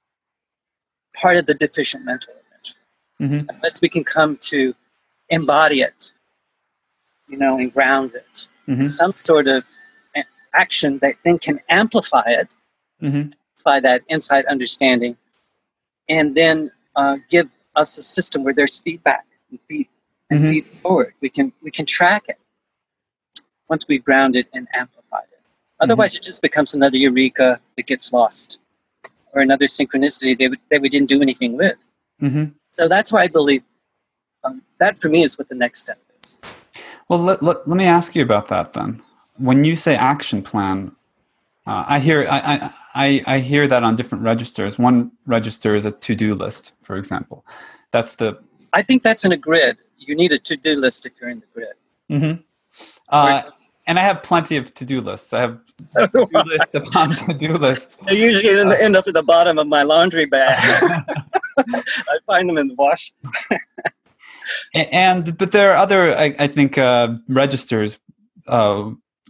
Speaker 2: part of the deficient mental eventually. Mm-hmm. Unless we can come to embody it, you know, and ground it.
Speaker 1: Mm-hmm.
Speaker 2: Some sort of action that then can amplify it,
Speaker 1: mm-hmm.
Speaker 2: amplify that insight understanding, and then uh, give us a system where there's feedback and feed and
Speaker 1: mm-hmm.
Speaker 2: feed forward. We can we can track it once we've grounded and amplified it. Otherwise, mm-hmm. it just becomes another eureka that gets lost, or another synchronicity that we, that we didn't do anything with.
Speaker 1: Mm-hmm.
Speaker 2: So that's why I believe um, that for me is what the next step is.
Speaker 1: Well, let, let, let me ask you about that then. When you say action plan, uh, I hear I, I I hear that on different registers. One register is a to-do list, for example. That's the.
Speaker 2: I think that's in a grid. You need a to-do list if you're in the grid.
Speaker 1: Mm-hmm. Uh, and I have plenty of to-do lists. I have
Speaker 2: so
Speaker 1: to-do lists upon to-do lists.
Speaker 2: They usually end up at the bottom of my laundry bag. I find them in the wash.
Speaker 1: And but there are other, I, I think, uh, registers uh,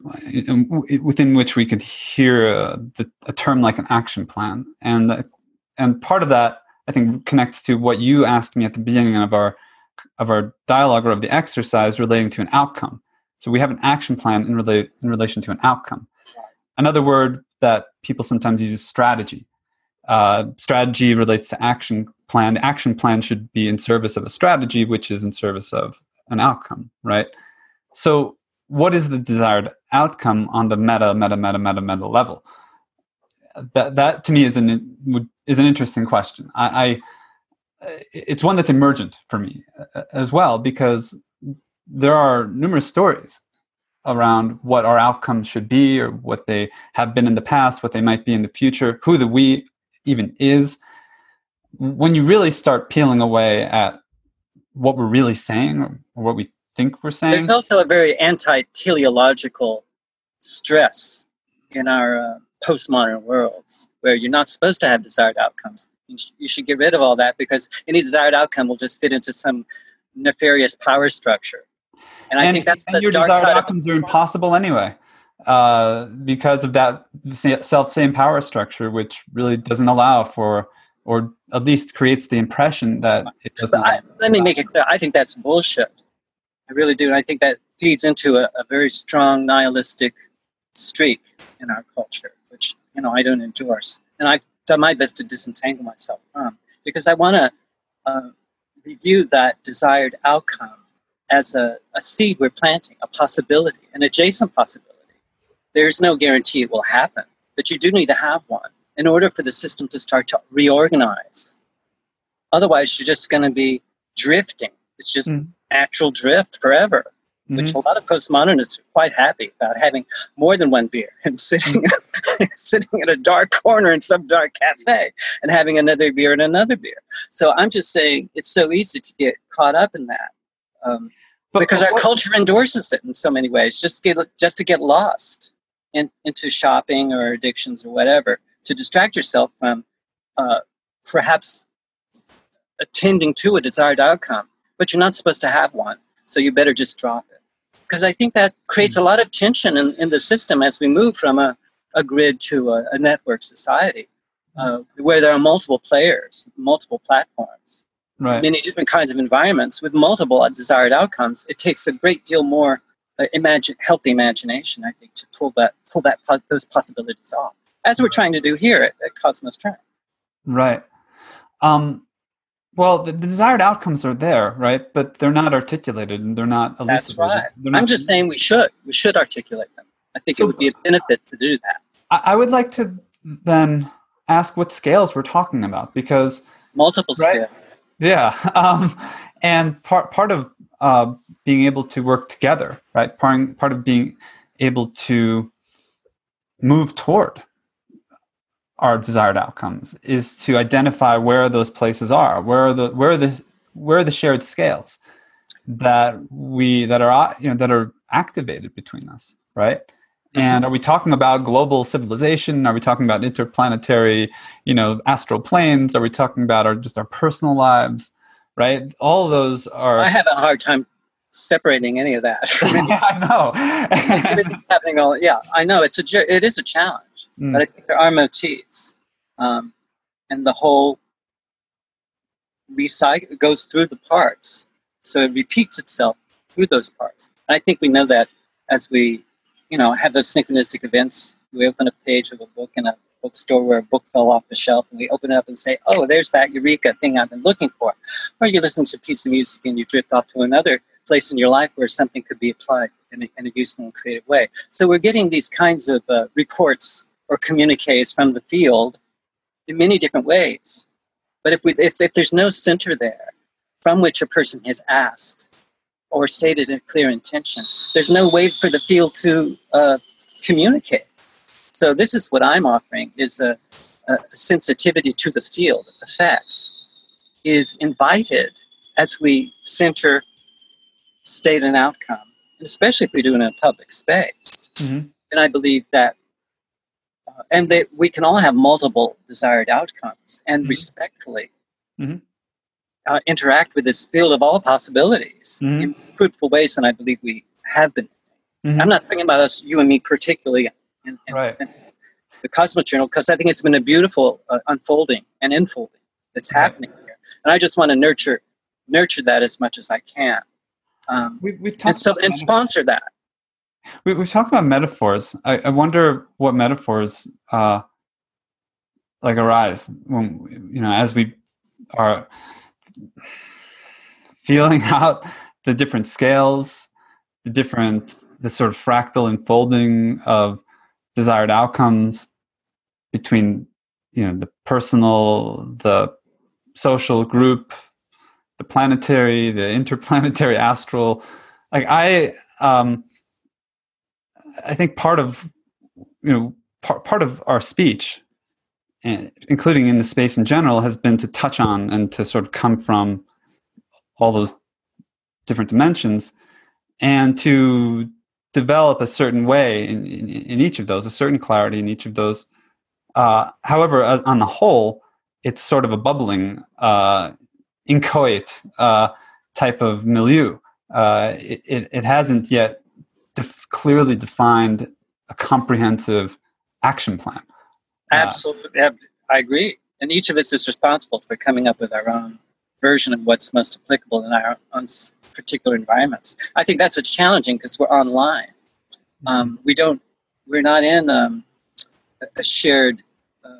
Speaker 1: within which we could hear uh, the, a term like an action plan, and and part of that I think connects to what you asked me at the beginning of our of our dialogue or of the exercise relating to an outcome. So we have an action plan in relate in relation to an outcome. Another word that people sometimes use is strategy. Uh, strategy relates to action plan. The action plan should be in service of a strategy, which is in service of an outcome, right? So what is the desired outcome on the meta, meta, meta, meta, meta level? That, that to me is an, is an interesting question. I, I it's one that's emergent for me as well, because there are numerous stories around what our outcomes should be, or what they have been in the past, what they might be in the future, who the we even is. When you really start peeling away at what we're really saying, or what we think we're saying.
Speaker 2: There's also a very anti-teleological stress in our uh, postmodern worlds, where you're not supposed to have desired outcomes. You, sh- you should get rid of all that, because any desired outcome will just fit into some nefarious power structure. And I
Speaker 1: and,
Speaker 2: think that's
Speaker 1: and
Speaker 2: the
Speaker 1: your
Speaker 2: dark
Speaker 1: desired
Speaker 2: side
Speaker 1: outcomes
Speaker 2: of
Speaker 1: are impossible anyway, uh, because of that self-same power structure, which really doesn't allow for, or at least creates the impression that it doesn't allow.
Speaker 2: I, let me make it clear. I think that's bullshit. I really do. And I think that feeds into a, a very strong nihilistic streak in our culture, which, you know, I don't endorse. And I've done my best to disentangle myself from, because I want to uh, review that desired outcome as a, a seed we're planting, a possibility, an adjacent possibility. There's no guarantee it will happen, but you do need to have one in order for the system to start to reorganize. Otherwise, you're just going to be drifting. It's just mm. natural drift forever, mm-hmm. which a lot of postmodernists are quite happy about, having more than one beer and sitting sitting in a dark corner in some dark cafe and having another beer and another beer. So I'm just saying it's so easy to get caught up in that. Um, But, because but our what, culture endorses it in so many ways, just to get, just to get lost in, into shopping or addictions or whatever, to distract yourself from uh, perhaps attending to a desired outcome, but you're not supposed to have one, so you better just drop it. Because I think that creates a lot of tension in, in the system as we move from a, a grid to a, a network society, uh, where there are multiple players, multiple platforms. Right. Many different kinds of environments with multiple desired outcomes. It takes a great deal more uh, imagine, healthy imagination, I think, to pull that pull that those possibilities off, as we're trying to do here at, at Cosmos Trend.
Speaker 1: Right. Um, well, the, the desired outcomes are there, right? But they're not articulated, and they're not elucidated.
Speaker 2: That's right.
Speaker 1: Not,
Speaker 2: I'm just saying we should we should articulate them. I think so, it would be a benefit to do that.
Speaker 1: I, I would like to then ask what scales we're talking about, because
Speaker 2: multiple
Speaker 1: right?
Speaker 2: scales.
Speaker 1: Yeah, um, and part part of uh, being able to work together, right? Part part of being able to move toward our desired outcomes is to identify where those places are, where are the where are the where are the shared scales that we that are you know that are activated between us, right? And are we talking about global civilization? Are we talking about interplanetary, you know, astral planes? Are we talking about our just our personal lives, right? All of those are.
Speaker 2: I have a hard time separating any of that.
Speaker 1: I know.
Speaker 2: Everything's happening all. Yeah, I know. It's a it is a challenge, mm. but I think there are motifs, um, and the whole recycle goes through the parts, so it repeats itself through those parts. And I think we know that as we. You know, have those synchronistic events. We open a page of a book in a bookstore where a book fell off the shelf, and we open it up and say, oh, there's that eureka thing I've been looking for. Or you listen to a piece of music and you drift off to another place in your life where something could be applied in a, in a useful and creative way. So we're getting these kinds of uh, reports or communiques from the field in many different ways. But if we if, if there's no center there from which a person has asked, or stated a clear intention, there's no way for the field to uh, communicate. So this is what I'm offering, is a, a sensitivity to the field of facts is invited as we center state and outcome, and especially if we do it in a public space. Mm-hmm. And I believe that, uh, and that we can all have multiple desired outcomes, and mm-hmm. respectfully
Speaker 1: Mm-hmm.
Speaker 2: uh, interact with this field of all possibilities
Speaker 1: Mm-hmm.
Speaker 2: in fruitful ways than I believe we have been.
Speaker 1: Mm-hmm.
Speaker 2: I'm not thinking about us, you and me particularly, in, in,
Speaker 1: Right.
Speaker 2: in the Cosmos Journal, because I think it's been a beautiful uh, unfolding and infolding that's
Speaker 1: Right.
Speaker 2: happening here. And I just want to nurture nurture that as much as I can. Um,
Speaker 1: We, we've talked
Speaker 2: and so
Speaker 1: about
Speaker 2: and sponsor that.
Speaker 1: We, we've talked about metaphors. I, I wonder what metaphors uh, like arise when, you know, as we are feeling out the different scales, the different, the sort of fractal unfolding of desired outcomes between, you know, the personal, the social group, the planetary, the interplanetary, astral. Like I, um, I think part of, you know, part part of our speech, including in the space in general, has been to touch on and to sort of come from all those different dimensions and to develop a certain way in, in, in each of those, a certain clarity in each of those. Uh, however, on the whole, it's sort of a bubbling, uh, inchoate uh, type of milieu. Uh, it, it, it hasn't yet def- clearly defined a comprehensive action plan.
Speaker 2: Absolutely. I agree. And each of us is responsible for coming up with our own version of what's most applicable in our own particular environments. I think that's what's challenging because we're online. Um, we don't, we're not in um, a shared, uh,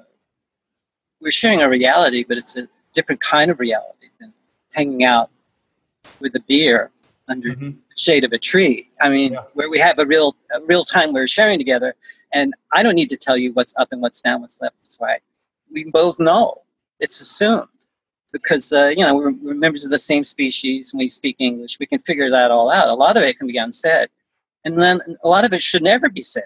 Speaker 2: we're sharing a reality, but it's a different kind of reality than hanging out with a beer under mm-hmm. the shade of a tree. I mean, yeah. where we have a real, a real time we're sharing together. And I don't need to tell you what's up and what's down, what's left, what's right. We both know. It's assumed. Because, uh, you know, we're, we're members of the same species and we speak English. We can figure that all out. A lot of it can be unsaid. And then a lot of it should never be said.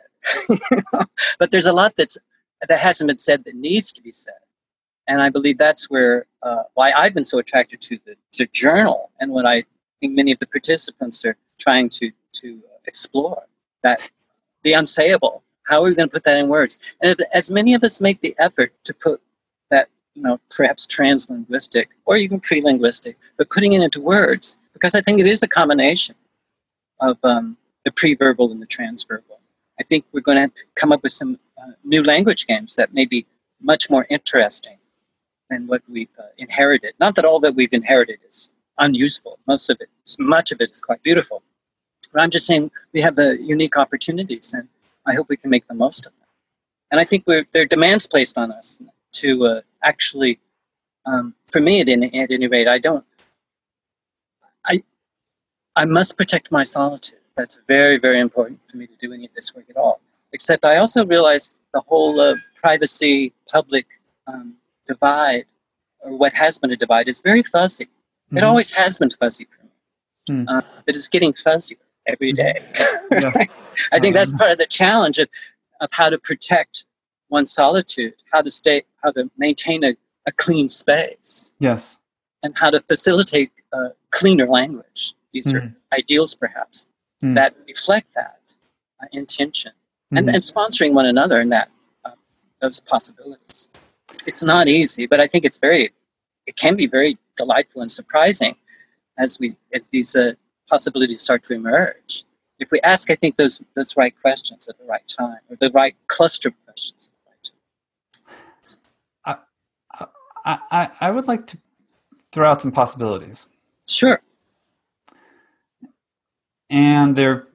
Speaker 2: But there's a lot that's, that hasn't been said that needs to be said. And I believe that's where, uh, why I've been so attracted to the, the journal and what I think many of the participants are trying to, to explore, that the unsayable. How are we going to put that in words? And if, as many of us make the effort to put that, you know, perhaps translinguistic or even pre-linguistic, but putting it into words, because I think it is a combination of um, the pre-verbal and the transverbal. I think we're going to come up with some uh, new language games that may be much more interesting than what we've uh, inherited. Not that all that we've inherited is unuseful. Most of it, much of it is quite beautiful. But I'm just saying we have uh, unique opportunities, and I hope we can make the most of them. And I think we're, there are demands placed on us to uh, actually, um, for me at any, at any rate, I don't, I, I must protect my solitude. That's very, very important for me to do any of this work at all. Except I also realize the whole uh, privacy, public um, divide, or what has been a divide, is very fuzzy. Mm-hmm. It always has been fuzzy for me. Mm. Uh, but it's getting fuzzier every day. Yes. I think that's part of the challenge of, of how to protect one's solitude, how to stay, how to maintain a, a clean space.
Speaker 1: Yes.
Speaker 2: And how to facilitate uh, cleaner language. These mm. are ideals, perhaps, mm. that reflect that uh, intention. Mm-hmm. And, and sponsoring one another in that, uh, those possibilities. It's not easy, but I think it's very, it can be very delightful and surprising as we, as these uh, possibilities start to emerge. If we ask, I think, those those right questions at the right time, or the right cluster of questions at the right time.
Speaker 1: I, I, I would like to throw out some possibilities.
Speaker 2: Sure.
Speaker 1: And they're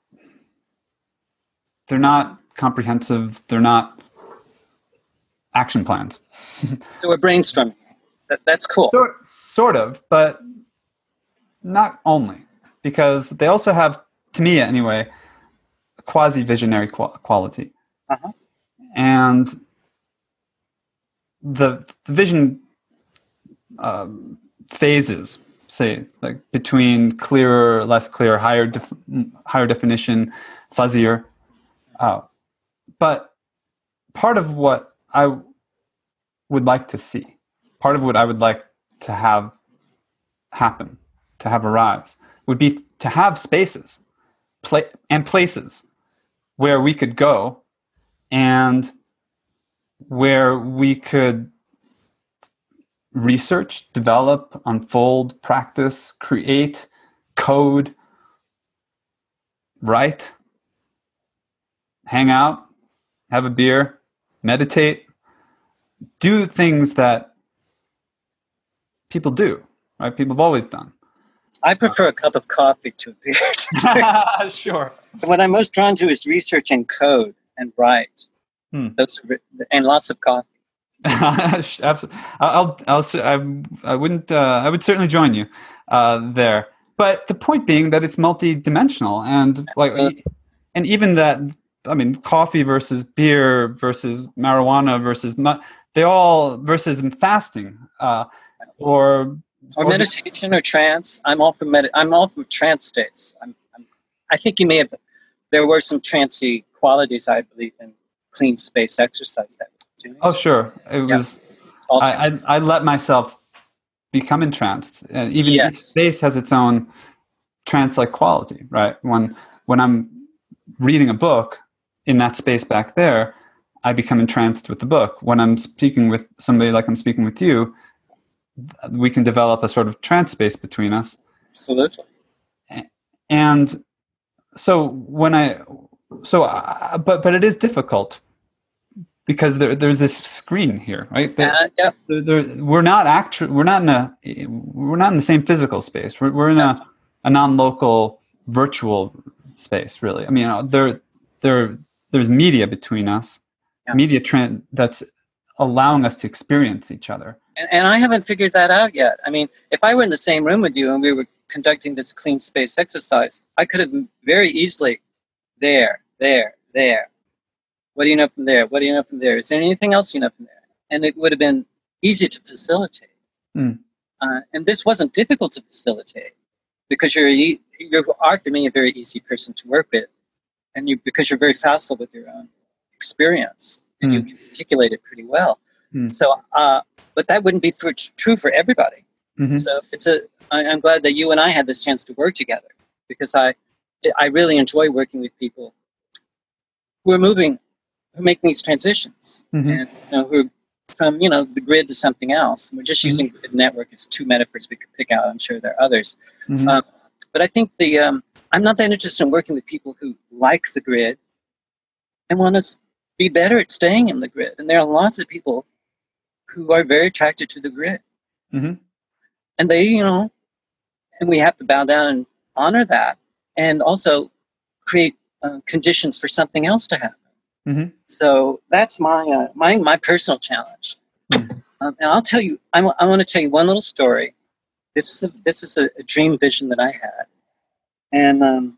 Speaker 1: they're not comprehensive. They're not action plans.
Speaker 2: So we're brainstorming. That, that's cool.
Speaker 1: Sort, sort of, but not only. Because they also have, to me anyway, a quasi-visionary qual- quality.
Speaker 2: Uh-huh.
Speaker 1: And the, the vision um, phases, say, like between clearer, less clear, higher def- higher definition, fuzzier. Uh, but part of what I would like to see, part of what I would like to have happen, to have arise, would be to have spaces play, and places where we could go and where we could research, develop, unfold, practice, create, code, write, hang out, have a beer, meditate, do things that people do, right? People have always done.
Speaker 2: I prefer a cup of coffee to a beer.
Speaker 1: Sure.
Speaker 2: What I'm most drawn to is research and code and write.
Speaker 1: Hmm.
Speaker 2: Those are, and lots of coffee.
Speaker 1: Absolutely. I'll, I'll, I, I wouldn't, uh, I would certainly join you uh, there. But the point being that it's multi-dimensional, and like, Absolutely. and even that, I mean, coffee versus beer versus marijuana versus they all versus fasting, uh, or
Speaker 2: or, or meditation the, or trance. I'm all for med. I'm all for trance states. I'm, I'm, I think you may have. There were some trancey qualities, I believe, in clean space exercise that.
Speaker 1: Oh, sure. It was. Yeah. I, I I let myself become entranced, and even yes. each space has its own trance-like quality, right? When when I'm reading a book in that space back there, I become entranced with the book. When I'm speaking with somebody like I'm speaking with you, we can develop a sort of trance space between us.
Speaker 2: Absolutely.
Speaker 1: And so when I so I, but but it is difficult. Because there, there's this screen here, right? There, uh, yeah. there, there, we're not actually, we're not in a, we're not in the same physical space. We're, we're in a, a non-local virtual space, really. I mean, you know, there, there, there's media between us, yeah. media trend that's allowing us to experience each other.
Speaker 2: And, and I haven't figured that out yet. I mean, if I were in the same room with you and we were conducting this clean space exercise, I could have very easily, there, there, there. What do you know from there? What do you know from there? Is there anything else you know from there? And it would have been easy to facilitate. Mm. Uh, and this wasn't difficult to facilitate because you're you are for me a very easy person to work with, and you because you're very facile with your own experience and mm. you can articulate it pretty well. Mm. So, uh, but that wouldn't be for, true for everybody. Mm-hmm. So it's a. I, I'm glad that you and I had this chance to work together because I I really enjoy working with people who are moving. Who make these transitions mm-hmm. and you know, who from you know the grid to something else. We're just mm-hmm. using grid network as two metaphors we could pick out. I'm sure there are others, mm-hmm. um, but I think the um, I'm not that interested in working with people who like the grid and want to be better at staying in the grid. And there are lots of people who are very attracted to the grid, mm-hmm. and they you know, and we have to bow down and honor that, and also create uh, conditions for something else to happen. Mm-hmm. So that's my uh, my my personal challenge, mm-hmm. um, and I'll tell you. I, w- I want to tell you one little story. This is a, this is a, a dream vision that I had, and um,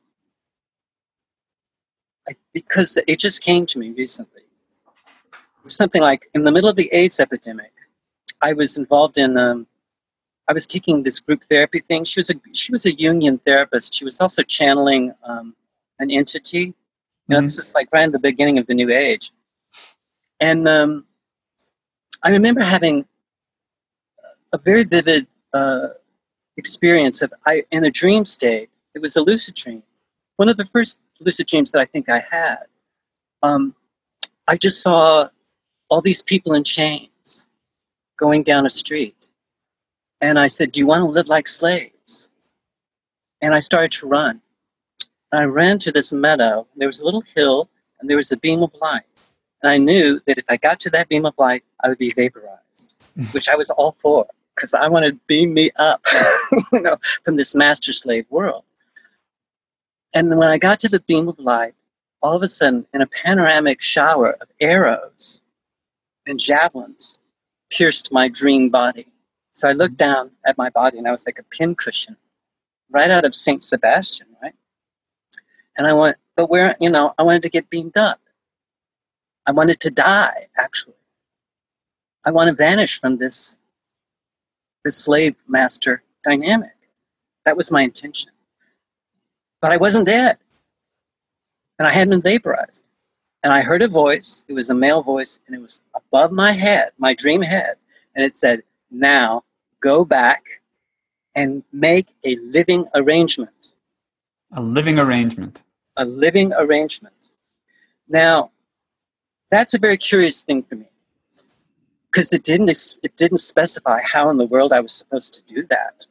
Speaker 2: I, because it just came to me recently. It was something like in the middle of the AIDS epidemic, I was involved in. Um, I was taking this group therapy thing. She was a she was a Jungian therapist. She was also channeling um, an entity. You know, mm-hmm. This is like right in the beginning of the new age. And um, I remember having a very vivid uh, experience of, I in a dream state. It was a lucid dream. One of the first lucid dreams that I think I had. Um, I just saw all these people in chains going down a street. And I said, do you want to live like slaves? And I started to run. I ran to this meadow. There was a little hill, and there was a beam of light. And I knew that if I got to that beam of light, I would be vaporized, which I was all for, because I wanted to beam me up, you know, from this master-slave world. And when I got to the beam of light, all of a sudden, in a panoramic shower of arrows and javelins pierced my dream body. So I looked down at my body, and I was like a pincushion, right out of Saint Sebastian, right? And I went, but where, you know, I wanted to get beamed up. I wanted to die, actually. I want to vanish from this, this slave master dynamic. That was my intention. But I wasn't dead. And I hadn't been vaporized. And I heard a voice. It was a male voice, and it was above my head, my dream head. And it said, now go back and make a living arrangement.
Speaker 1: A living arrangement.
Speaker 2: A living arrangement. Now, that's a very curious thing for me. because it didn't it didn't specify how in the world I was supposed to do that.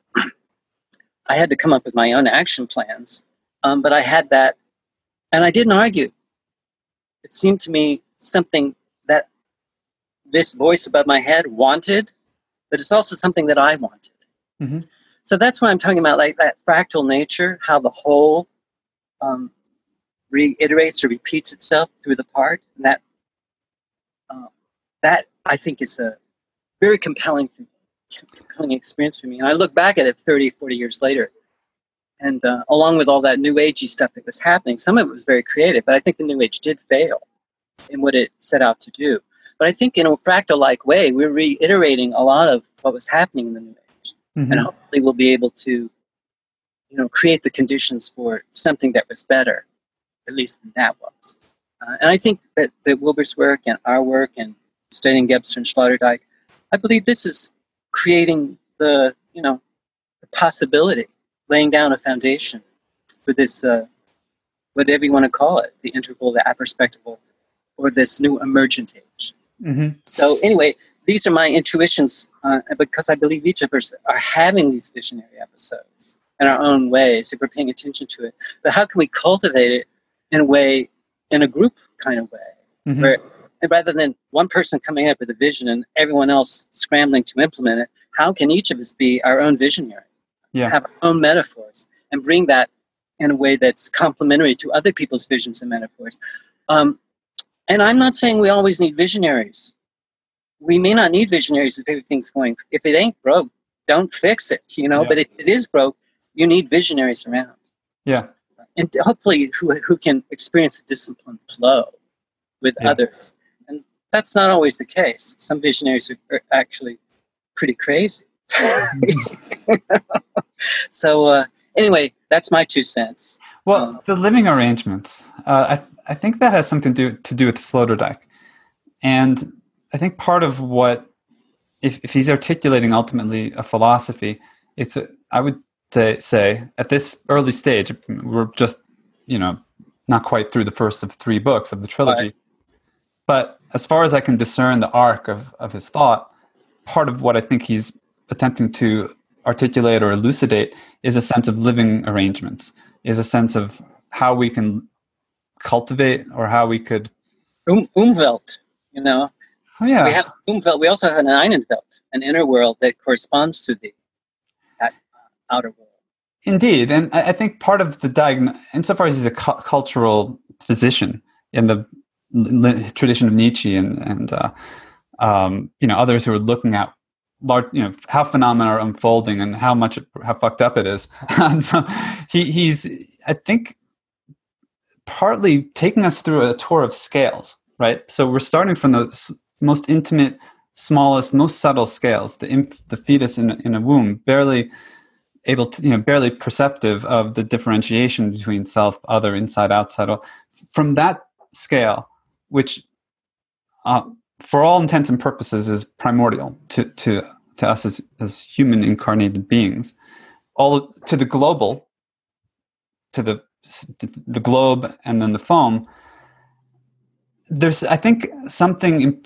Speaker 2: I had to come up with my own action plans, um, but I had that, and I didn't argue. It seemed to me something that this voice above my head wanted, but it's also something that I wanted. Mm-hmm. So that's why I'm talking about, like, that fractal nature, how the whole um, reiterates or repeats itself through the part. And that uh, that I think is a very compelling, compelling experience for me. And I look back at it thirty, forty years later, and uh, along with all that New Agey stuff that was happening, some of it was very creative, but I think the New Age did fail in what it set out to do. But I think in a fractal-like way, we're reiterating a lot of what was happening in the New Age. Mm-hmm. And hopefully we'll be able to, you know, create the conditions for something that was better, at least than that was. Uh, and I think that, that Wilber's work and our work and studying Gebser and Sloterdijk, I believe this is creating the, you know, the possibility, laying down a foundation for this, uh, whatever you want to call it, the integral, the aperspectival, or this new emergent age. Mm-hmm. So anyway, these are my intuitions, uh, because I believe each of us are having these visionary episodes in our own ways if we're paying attention to it. But how can we cultivate it in a way, in a group kind of way, mm-hmm. where rather than one person coming up with a vision and everyone else scrambling to implement it, how can each of us be our own visionary, yeah. have our own metaphors, and bring that in a way that's complementary to other people's visions and metaphors? Um, and I'm not saying we always need visionaries. We may not need visionaries if everything's going. If it ain't broke, don't fix it, you know. Yeah. But if it is broke, you need visionaries around.
Speaker 1: Yeah.
Speaker 2: And hopefully who who can experience a disciplined flow with yeah. others. And that's not always the case. Some visionaries are, are actually pretty crazy. So uh, anyway, that's my two cents.
Speaker 1: Well,
Speaker 2: um,
Speaker 1: the living arrangements, uh, I, I think that has something to do, to do with Sloterdijk. And I think part of what, if, if he's articulating ultimately a philosophy, it's, a, I would say, say at this early stage, we're just, you know, not quite through the first of three books of the trilogy. Right. But as far as I can discern the arc of, of his thought, part of what I think he's attempting to articulate or elucidate is a sense of living arrangements, is a sense of how we can cultivate or how we could...
Speaker 2: Um, Umwelt, you know.
Speaker 1: Oh, yeah.
Speaker 2: We have Umwelt. We also have an Innenwelt, an inner world that corresponds to the that outer world.
Speaker 1: Indeed. And I think part of the diagnosis, insofar as he's a cu- cultural physician in the li- tradition of Nietzsche and, and uh, um, you know, others who are looking at large, you know, how phenomena are unfolding and how much, how fucked up it is. And so he, he's, I think, partly taking us through a tour of scales, right? So we're starting from the most intimate, smallest, most subtle scales, the inf- the fetus in, in a womb, barely able to, you know, barely perceptive of the differentiation between self, other, inside, outside. From that scale, which uh, for all intents and purposes is primordial to, to, to us as, as human incarnated beings, all to the global, to the, to the globe and then the foam, there's, I think, something,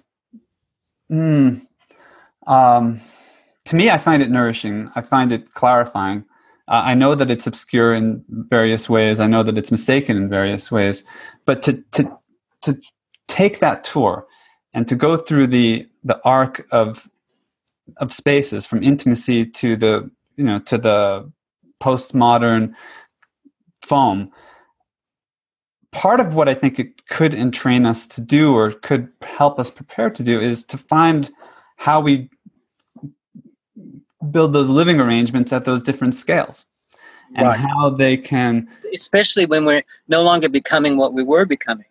Speaker 1: mm, um, to me, I find it nourishing. I find it clarifying. Uh, I know that it's obscure in various ways. I know that it's mistaken in various ways. But to to to take that tour and to go through the the arc of of spaces, from intimacy to the, you know, to the postmodern foam, part of what I think it could entrain us to do, or could help us prepare to do, is to find how we build those living arrangements at those different scales, and right. how they can,
Speaker 2: especially when we're no longer becoming what we were becoming.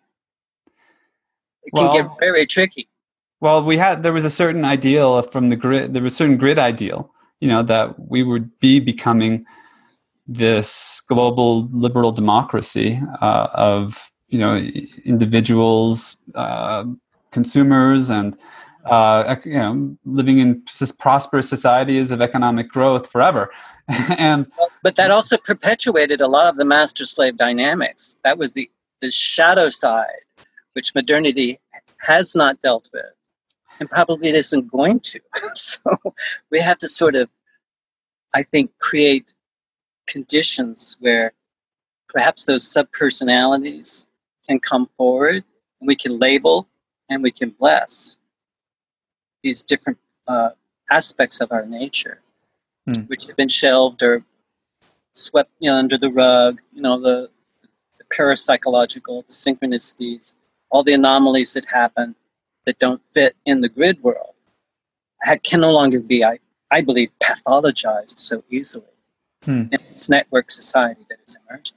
Speaker 2: It can well, get very, very tricky.
Speaker 1: Well, we had, there was a certain ideal from the grid, there was a certain grid ideal, you know, that we would be becoming this global liberal democracy uh, of, you know, individuals, uh, consumers, and uh, you know, living in prosperous societies of economic growth forever. And
Speaker 2: but that also perpetuated a lot of the master-slave dynamics. That was the the shadow side, which modernity has not dealt with. and probably it isn't going to. So we have to sort of, I think, create conditions where perhaps those subpersonalities can come forward, and we can label and we can bless these different uh, aspects of our nature,
Speaker 1: Hmm.
Speaker 2: which have been shelved or swept, you know, under the rug. You know, the, the parapsychological, the synchronicities, all the anomalies that happen that don't fit in the grid world can no longer be, I, I believe, pathologized so easily
Speaker 1: Hmm.
Speaker 2: in this network society that is emerging.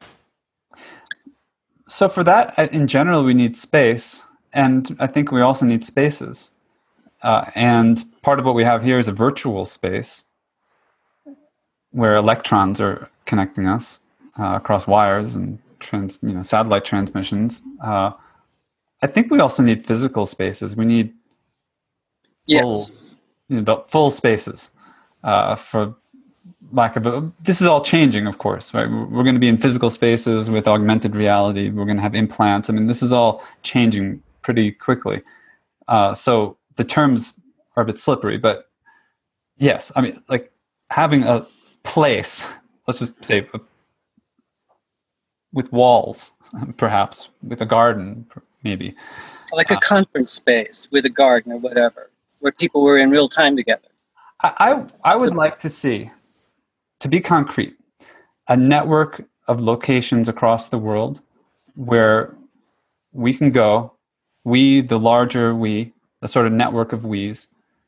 Speaker 1: So for that, in general, we need space, and I think we also need spaces. Uh, and part of what we have here is a virtual space where electrons are connecting us uh, across wires and trans, you know, satellite transmissions. Uh, I think we also need physical spaces. We need full,
Speaker 2: Yes.
Speaker 1: you know, the full spaces. Uh, for lack of a, this is all changing, of course, right? We're going to be in physical spaces with augmented reality. We're going to have implants. I mean, this is all changing pretty quickly. Uh, so the terms are a bit slippery, but yes, I mean, like having a place, let's just say a, with walls, perhaps with a garden, maybe.
Speaker 2: Like a
Speaker 1: uh,
Speaker 2: conference space with a garden or whatever, where people were in real time together.
Speaker 1: I, I, I would like to see, to be concrete, a network of locations across the world where we can go, we, the larger we, the sort of network of we's,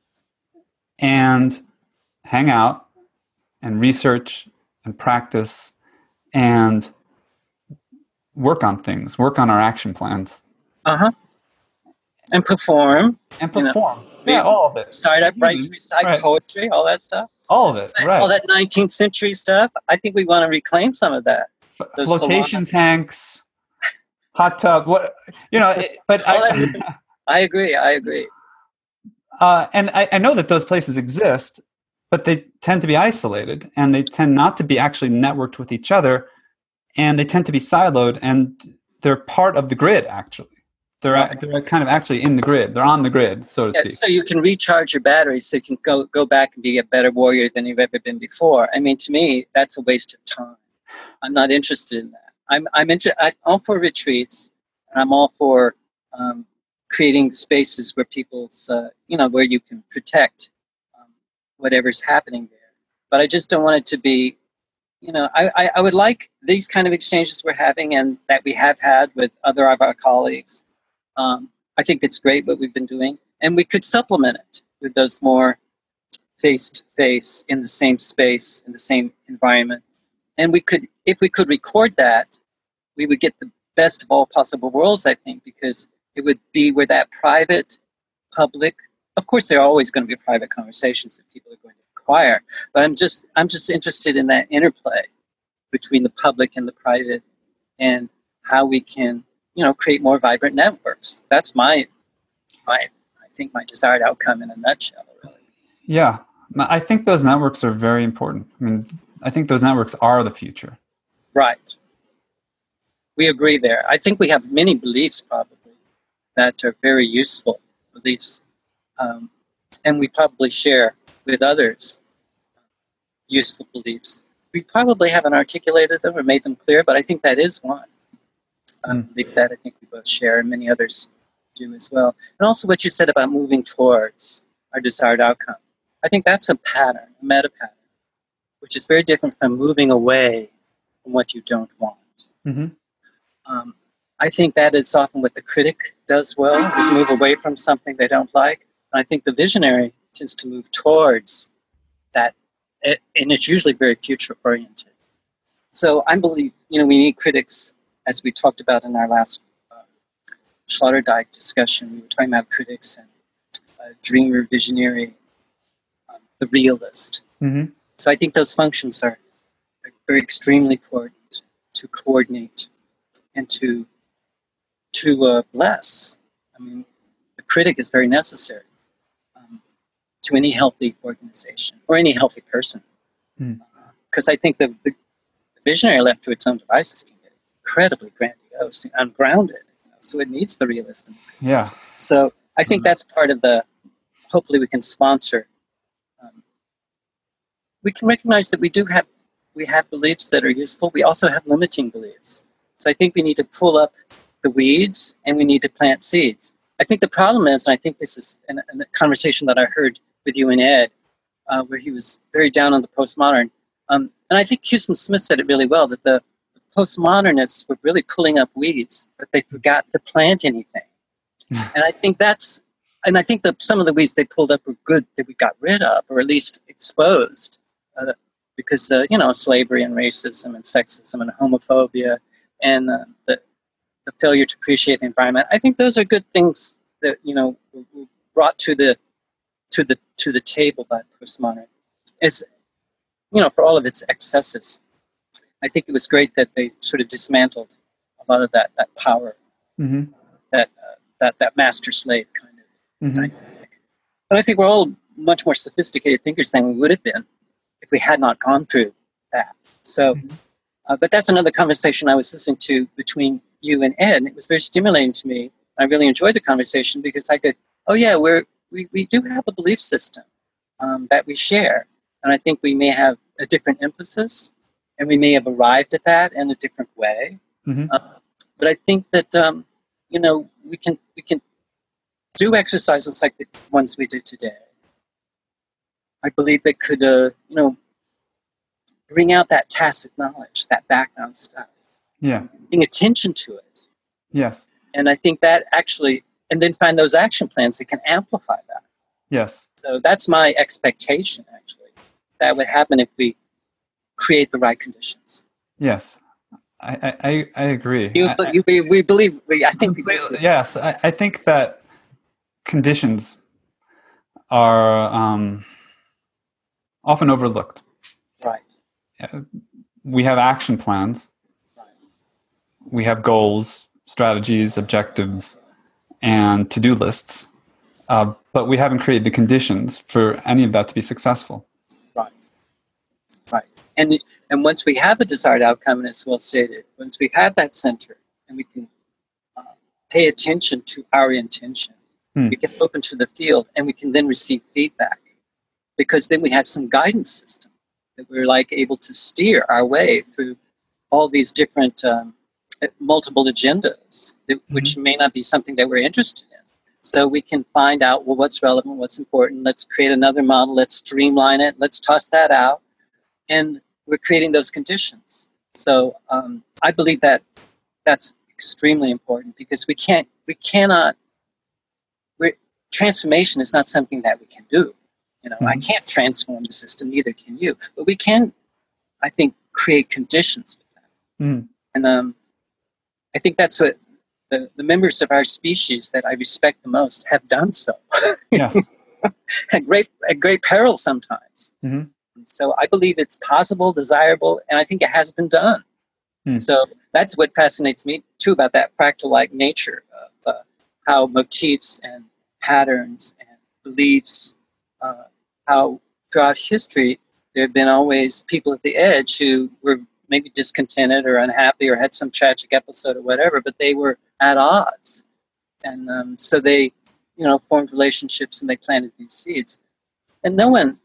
Speaker 1: and hang out and research and practice and work on things, work on our action plans.
Speaker 2: Uh-huh. And perform.
Speaker 1: And perform.
Speaker 2: You know,
Speaker 1: yeah, all of it.
Speaker 2: Start up, write, recite
Speaker 1: right.
Speaker 2: poetry, all that stuff.
Speaker 1: All of it, right.
Speaker 2: All that nineteenth century stuff. I think we want to reclaim some of that.
Speaker 1: F- flotation tanks, hot tub, what, you know, it, but I...
Speaker 2: I agree, I agree.
Speaker 1: Uh, and I, I know that those places exist, but they tend to be isolated, and they tend not to be actually networked with each other, and they tend to be siloed, and they're part of the grid, actually. They're, right. they're kind of actually in the grid. They're on the grid, so to
Speaker 2: yeah,
Speaker 1: speak.
Speaker 2: So you can recharge your batteries so you can go, go back and be a better warrior than you've ever been before. I mean, to me, that's a waste of time. I'm not interested in that. I'm, I'm, inter- I'm all for retreats, and I'm all for um, creating spaces where people's, uh, you know, where you can protect um, whatever's happening there. But I just don't want it to be, you know, I, I, I would like these kind of exchanges we're having and that we have had with other of our colleagues. Um, I think that's great what we've been doing. And we could supplement it with those more face-to-face in the same space, in the same environment. And we could, if we could record that, we would get the best of all possible worlds, I think, because it would be where that private, public, of course there are always going to be private conversations that people are going to acquire, but I'm just I'm just interested in that interplay between the public and the private, and how we can, you know, create more vibrant networks. That's my my I think my desired outcome in a nutshell, really.
Speaker 1: Yeah. I think those networks are very important. I mean, I think those networks are the future.
Speaker 2: Right. We agree there. I think we have many beliefs probably that are very useful beliefs, um, and we probably share with others useful beliefs. We probably haven't articulated them or made them clear, but I think that is one. I
Speaker 1: Mm.
Speaker 2: believe that I think we both share, and many others do as well. And also what you said about moving towards our desired outcome. I think that's a pattern, a meta pattern, which is very different from moving away from what you don't want.
Speaker 1: Mm-hmm.
Speaker 2: Um, I think that is often what the critic does well, is move away from something they don't like. And I think the visionary tends to move towards that, and it's usually very future-oriented. So I believe, you know, we need critics, as we talked about in our last uh, Sloterdijk discussion. We were talking about critics and uh, dreamer, visionary, um, the realist.
Speaker 1: Mm-hmm.
Speaker 2: So I think those functions are, are extremely important to coordinate and to to uh, bless. I mean, the critic is very necessary um, to any healthy organization or any healthy person.
Speaker 1: Mm.
Speaker 2: Because uh, I think the, the visionary left to its own devices can get incredibly grandiose, ungrounded. You know, so it needs the realist.
Speaker 1: Yeah.
Speaker 2: So I think mm-hmm. that's part of the hopefully we can sponsor. Um, we can recognize that we do have we have beliefs that are useful. We also have limiting beliefs. So I think we need to pull up the weeds and we need to plant seeds. I think the problem is, and I think this is in a conversation that I heard with you and Ed, uh, where he was very down on the postmodern. Um, and I think Houston Smith said it really well, that the postmodernists were really pulling up weeds, but they forgot to plant anything. And I think that's, and I think that some of the weeds they pulled up were good that we got rid of, or at least exposed, uh, because, uh, you know, slavery and racism and sexism and homophobia and uh, the, the failure to appreciate the environment. I think those are good things that, you know, were brought to the, to the, to the table by postmodern. It's, you know, for all of its excesses. I think it was great that they sort of dismantled a lot of that, that power,
Speaker 1: mm-hmm.
Speaker 2: that, uh, that, that master-slave kind of
Speaker 1: mm-hmm.
Speaker 2: dynamic. But I think we're all much more sophisticated thinkers than we would have been if we had not gone through that. So,
Speaker 1: mm-hmm.
Speaker 2: uh, but that's another conversation I was listening to between you and Ed, and it was very stimulating to me. I really enjoyed the conversation because I could, oh yeah, we're, we, we do have a belief system um, that we share. And I think we may have a different emphasis, and we may have arrived at that in a different way.
Speaker 1: Mm-hmm.
Speaker 2: Uh, but I think that, um, you know, we can we can do exercises like the ones we did today. I believe that could, uh, you know, bring out that tacit knowledge, that background stuff.
Speaker 1: Yeah.
Speaker 2: Paying attention to it.
Speaker 1: Yes.
Speaker 2: And I think that actually, and then find those action plans that can amplify that.
Speaker 1: Yes.
Speaker 2: So that's my expectation, actually. That would happen if we create the right conditions.
Speaker 1: Yes, I I, I agree.
Speaker 2: You,
Speaker 1: I,
Speaker 2: you, we, we believe, we, I think we
Speaker 1: do. Yes, I, I think that conditions are um, often overlooked.
Speaker 2: Right.
Speaker 1: We have action plans.
Speaker 2: Right.
Speaker 1: We have goals, strategies, objectives, and to-do lists. Uh, but we haven't created the conditions for any of that to be successful.
Speaker 2: Right. Right. And and once we have a desired outcome, and it's well stated, once we have that center and we can uh, pay attention to our intention,
Speaker 1: hmm.
Speaker 2: we can open to the field and we can then receive feedback, because then we have some guidance system that we're like able to steer our way through all these different um, multiple agendas, that, mm-hmm. which may not be something that we're interested in. So we can find out, well, what's relevant, what's important. Let's create another model. Let's streamline it. Let's toss that out. And we're creating those conditions. So um, I believe that that's extremely important, because we can't, we cannot, we're, transformation is not something that we can do. You know, mm-hmm. I can't transform the system, neither can you. But we can, I think, create conditions for that.
Speaker 1: Mm-hmm.
Speaker 2: And um, I think that's what the, the members of our species that I respect the most have done so.
Speaker 1: Yes.
Speaker 2: at great at great peril sometimes.
Speaker 1: Mm-hmm.
Speaker 2: So I believe it's possible, desirable, and I think it has been done. Mm. So that's what fascinates me too about that fractal-like nature of uh, how motifs and patterns and beliefs, uh, how throughout history there have been always people at the edge who were maybe discontented or unhappy or had some tragic episode or whatever, but they were at odds. And um, so they, you know, formed relationships and they planted these seeds. And no one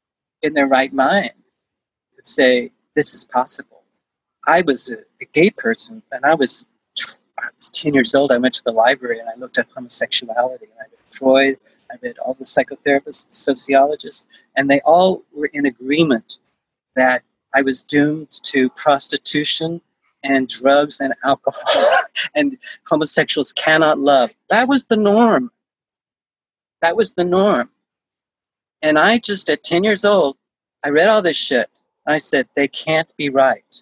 Speaker 2: in their right mind would say, this is possible. I was a, a gay person, and I was, I was ten years old. I went to the library and I looked at homosexuality. And I read Freud, I read all the psychotherapists, sociologists, and they all were in agreement that I was doomed to prostitution and drugs and alcohol, and homosexuals cannot love. That was the norm. That was the norm. And I just, at ten years old, I read all this shit. I said, they can't be right.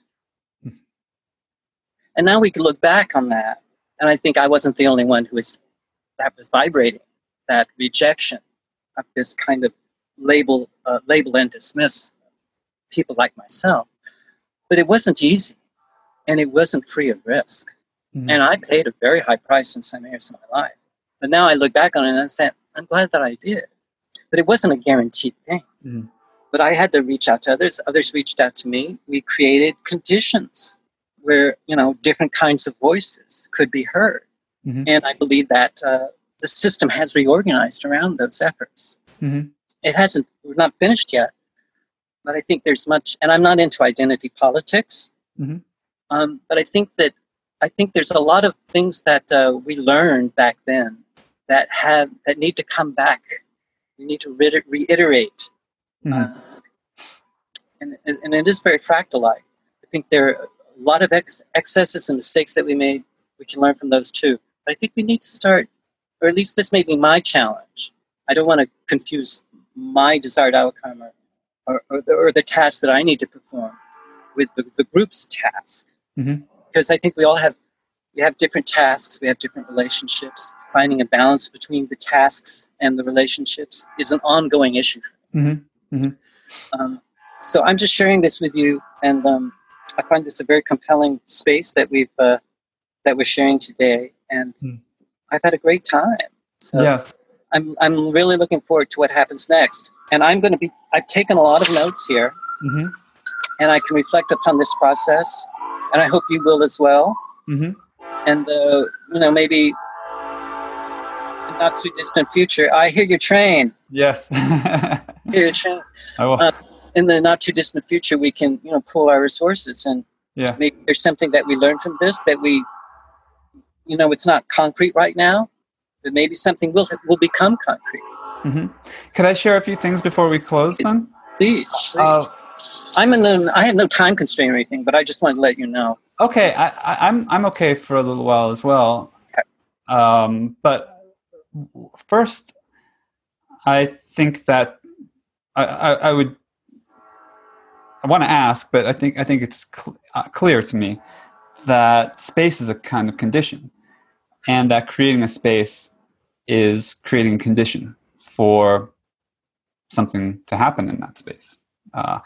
Speaker 2: And now we can look back on that, and I think I wasn't the only one who was, that was vibrating, that rejection of this kind of label, uh, label and dismiss people like myself. But it wasn't easy, and it wasn't free of risk. Mm-hmm. And I paid a very high price in some areas of my life. But now I look back on it and I say, I'm glad that I did. But it wasn't a guaranteed thing. Mm-hmm. But I had to reach out to others. Others reached out to me. We created conditions where, you know, different kinds of voices could be heard. Mm-hmm. And I believe that uh, the the system has reorganized around those efforts.
Speaker 1: Mm-hmm.
Speaker 2: It hasn't, we're not finished yet, but I think there's much, and I'm not into identity politics,
Speaker 1: Mm-hmm.
Speaker 2: um, but I think that, I think there's a lot of things that uh, we learned back then that have, that need to come back. We need to re- reiterate.
Speaker 1: Mm-hmm.
Speaker 2: Uh, and, and, and it is very fractal-like. I think there are a lot of ex- excesses and mistakes that we made. We can learn from those too. But I think we need to start, or at least this may be my challenge. I don't want to confuse my desired outcome or, or, or, the, or the task that I need to perform with the, the group's task.
Speaker 1: Mm-hmm.
Speaker 2: Because I think we all have, we have different tasks, we have different relationships. Finding a balance between the tasks and the relationships is an ongoing issue.
Speaker 1: Mm-hmm. Mm-hmm.
Speaker 2: Um, so I'm just sharing this with you, and um, I find this a very compelling space that we've uh, that we're sharing today, and mm. I've had a great time. So
Speaker 1: yes.
Speaker 2: I'm I'm really looking forward to what happens next, and I'm going to be. I've taken a lot of notes here,
Speaker 1: mm-hmm.
Speaker 2: and I can reflect upon this process, and I hope you will as well.
Speaker 1: Mm-hmm.
Speaker 2: And uh, you know, maybe in not too distant future, I hear your train.
Speaker 1: Yes.
Speaker 2: I hear your train.
Speaker 1: I will.
Speaker 2: Uh, in the not too distant future, we can, you know, pool our resources, and
Speaker 1: yeah.
Speaker 2: maybe there's something that we learn from this that we, you know, it's not concrete right now, but maybe something will will become concrete.
Speaker 1: Mm-hmm. Could I share a few things before we close then?
Speaker 2: Please. please. Uh, I'm in. A, I have no time constraint or anything, but I just wanted to let you know.
Speaker 1: Okay, I, I, I'm I'm okay for a little while as well.
Speaker 2: Okay.
Speaker 1: Um, but first, I think that I, I, I would. I want to ask, but I think I think it's cl- uh, clear to me that space is a kind of condition, and that creating a space is creating a condition for something to happen in that space. Uh,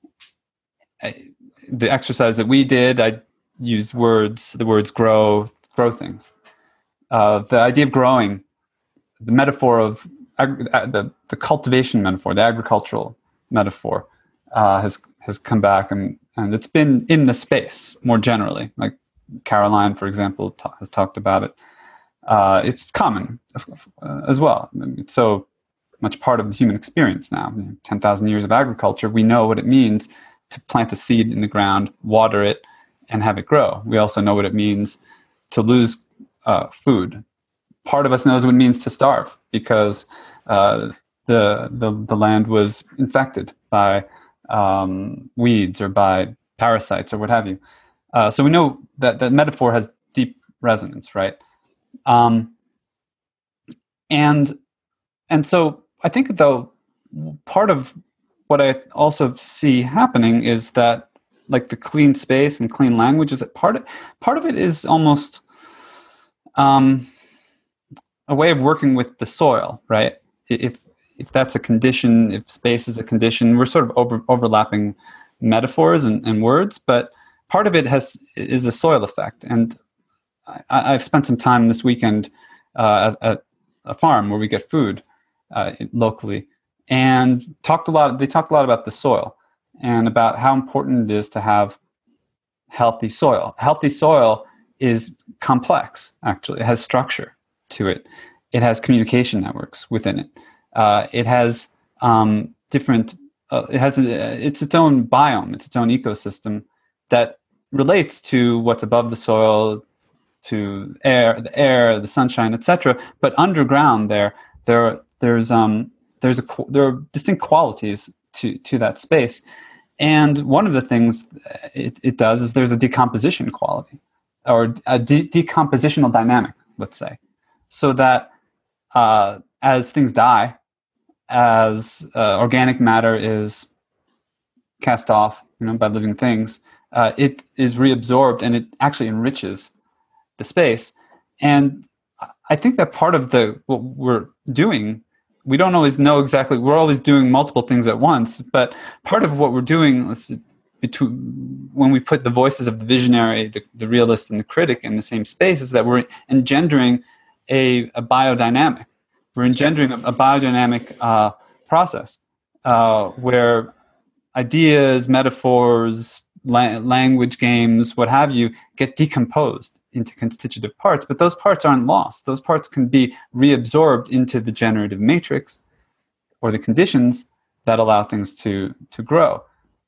Speaker 1: I, the exercise that we did, I used words. The words grow, grow things. Uh, the idea of growing, the metaphor of ag- the the cultivation metaphor, the agricultural metaphor, uh, has. has come back, and, and it's been in the space more generally. Like Caroline, for example, ta- has talked about it. Uh, it's common uh, as well. I mean, it's so much part of the human experience now. You know, ten thousand years of agriculture, we know what it means to plant a seed in the ground, water it, and have it grow. We also know what it means to lose uh, food. Part of us knows what it means to starve because uh, the, the the land was infected by um, weeds or by parasites or what have you. Uh, so we know that that metaphor has deep resonance, right? Um, and and so I think, though, part of what I also see happening is that, like the clean space and clean language, is that part of, part of it is almost um, a way of working with the soil, right? If if that's a condition, if space is a condition, we're sort of over, overlapping metaphors and, and words, but part of it has is a soil effect. And I, I've spent some time this weekend uh, at, at a farm where we get food uh, locally, and talked a lot. They talked a lot about the soil and about how important it is to have healthy soil. Healthy soil is complex, actually. It has structure to it. It has communication networks within it. Uh, it has um, different. Uh, it has a, it's its own biome. It's its own ecosystem that relates to what's above the soil, to air, the air, the sunshine, et cetera. But underground, there, there, there's um, there's a there are distinct qualities to to that space, and one of the things it, it does is there's a decomposition quality, or a de- decompositional dynamic, let's say, so that uh, as things die, as uh, organic matter is cast off, you know, by living things, uh, it is reabsorbed and it actually enriches the space. And I think that part of the what we're doing, we don't always know exactly. We're always doing multiple things at once, but part of what we're doing, let's see, between when we put the voices of the visionary, the, the realist, and the critic in the same space, is that we're engendering a, a biodynamic. We're engendering a, a biodynamic uh, process uh, where ideas, metaphors, la- language games, what have you, get decomposed into constitutive parts, but those parts aren't lost. Those parts can be reabsorbed into the generative matrix or the conditions that allow things to to grow.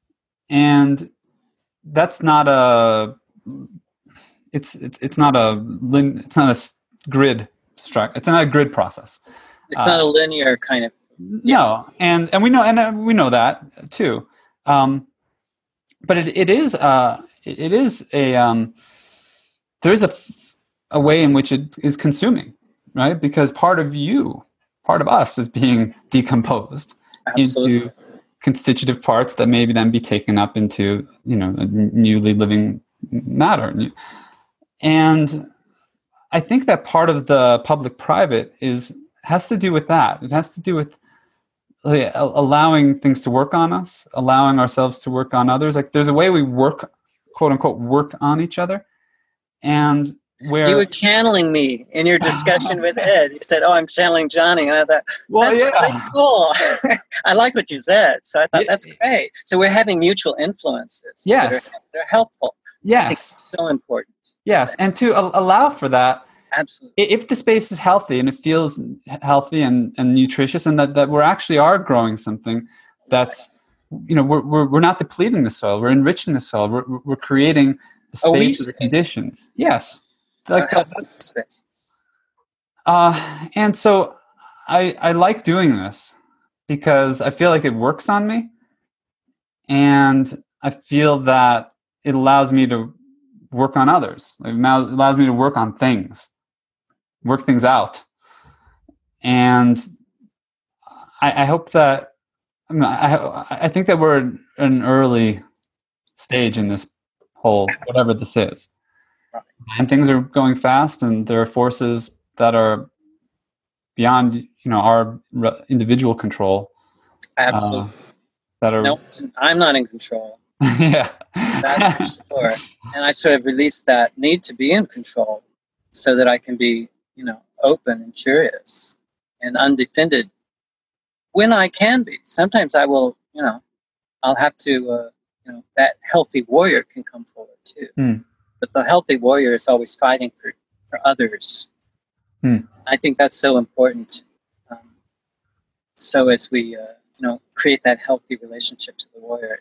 Speaker 1: And that's not a it's it's it's not a it's not a grid struct it's not a grid process.
Speaker 2: It's not uh, a linear kind of
Speaker 1: yeah. No, and and we know and uh, we know that too. Um, but it it is uh it is a um there is a a way in which it is consuming, right? Because part of you, part of us, is being decomposed
Speaker 2: Absolutely.
Speaker 1: into constitutive parts that maybe then be taken up into, you know, a newly living matter. And I think that part of the public-private is has to do with that. It has to do with like, allowing things to work on us, allowing ourselves to work on others. Like there's a way we work, quote unquote, work on each other. And where
Speaker 2: you were channeling me in your discussion with Ed. You said, "Oh, I'm channeling Johnny," and I thought,
Speaker 1: well,
Speaker 2: "That's
Speaker 1: yeah.
Speaker 2: really cool." I like what you said, so I thought yeah. That's great. So we're having mutual influences.
Speaker 1: Yes,
Speaker 2: that are, they're helpful.
Speaker 1: Yes,
Speaker 2: I think it's so important.
Speaker 1: Yes, and to uh, allow for that.
Speaker 2: Absolutely.
Speaker 1: If the space is healthy and it feels healthy and, and nutritious, and that, that we're actually are growing something that's, you know, we're we're we're not depleting the soil. We're enriching the soil. We're we're creating the space, the conditions. Yes. Like
Speaker 2: uh, space.
Speaker 1: Uh, and so I I like doing this because I feel like it works on me, and I feel that it allows me to work on others. It allows me to work on things, work things out, and I, I hope that I, mean, I I think that we're at an early stage in this whole whatever this is. And things are going fast, and there are forces that are beyond, you know, our individual control.
Speaker 2: Absolutely.
Speaker 1: Uh, that are.
Speaker 2: No, I'm not in control.
Speaker 1: Yeah.
Speaker 2: That's for sure. And I sort of released that need to be in control, so that I can be, you know, open and curious and undefended when I can be. Sometimes I will, you know, I'll have to, uh, you know, that healthy warrior can come forward too.
Speaker 1: Mm.
Speaker 2: But the healthy warrior is always fighting for, for others.
Speaker 1: Hmm.
Speaker 2: I think that's so important. Um, so as we, uh, you know, create that healthy relationship to the warrior,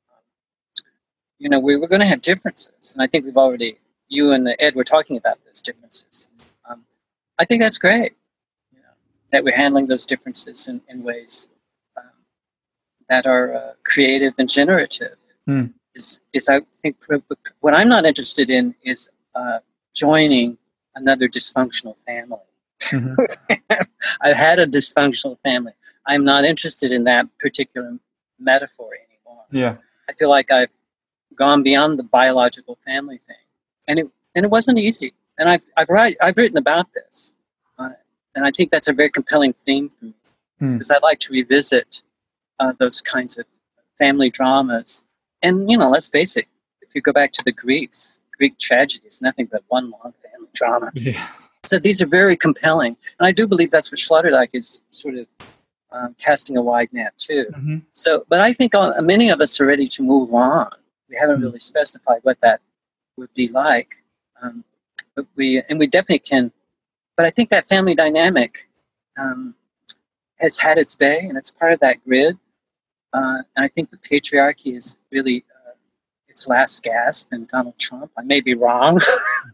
Speaker 2: um, you know, we, we're going to have differences. And I think we've already, you and Ed were talking about those differences. Um, I think that's great, you know, that we're handling those differences in, in ways um, that are uh, creative and generative.
Speaker 1: Hmm.
Speaker 2: Is, is I think what I'm not interested in is uh, joining another dysfunctional family. Mm-hmm. I've had a dysfunctional family. I'm not interested in that particular metaphor anymore.
Speaker 1: Yeah,
Speaker 2: I feel like I've gone beyond the biological family thing, and it and it wasn't easy. And I've I've write, I've written about this, uh, and I think that's a very compelling theme for me
Speaker 1: mm.
Speaker 2: because I like to revisit uh, those kinds of family dramas. And, you know, let's face it, if you go back to the Greeks, Greek tragedy is nothing but one long family drama.
Speaker 1: Yeah.
Speaker 2: So these are very compelling. And I do believe that's what Sloterdijk is sort of um, casting a wide net too.
Speaker 1: Mm-hmm.
Speaker 2: So, but I think uh, many of us are ready to move on. We haven't mm-hmm. really specified what that would be like. Um, but we, and we definitely can, but I think that family dynamic um, has had its day, and it's part of that grid. Uh, and I think the patriarchy is really uh, its last gasp in Donald Trump. I may be wrong,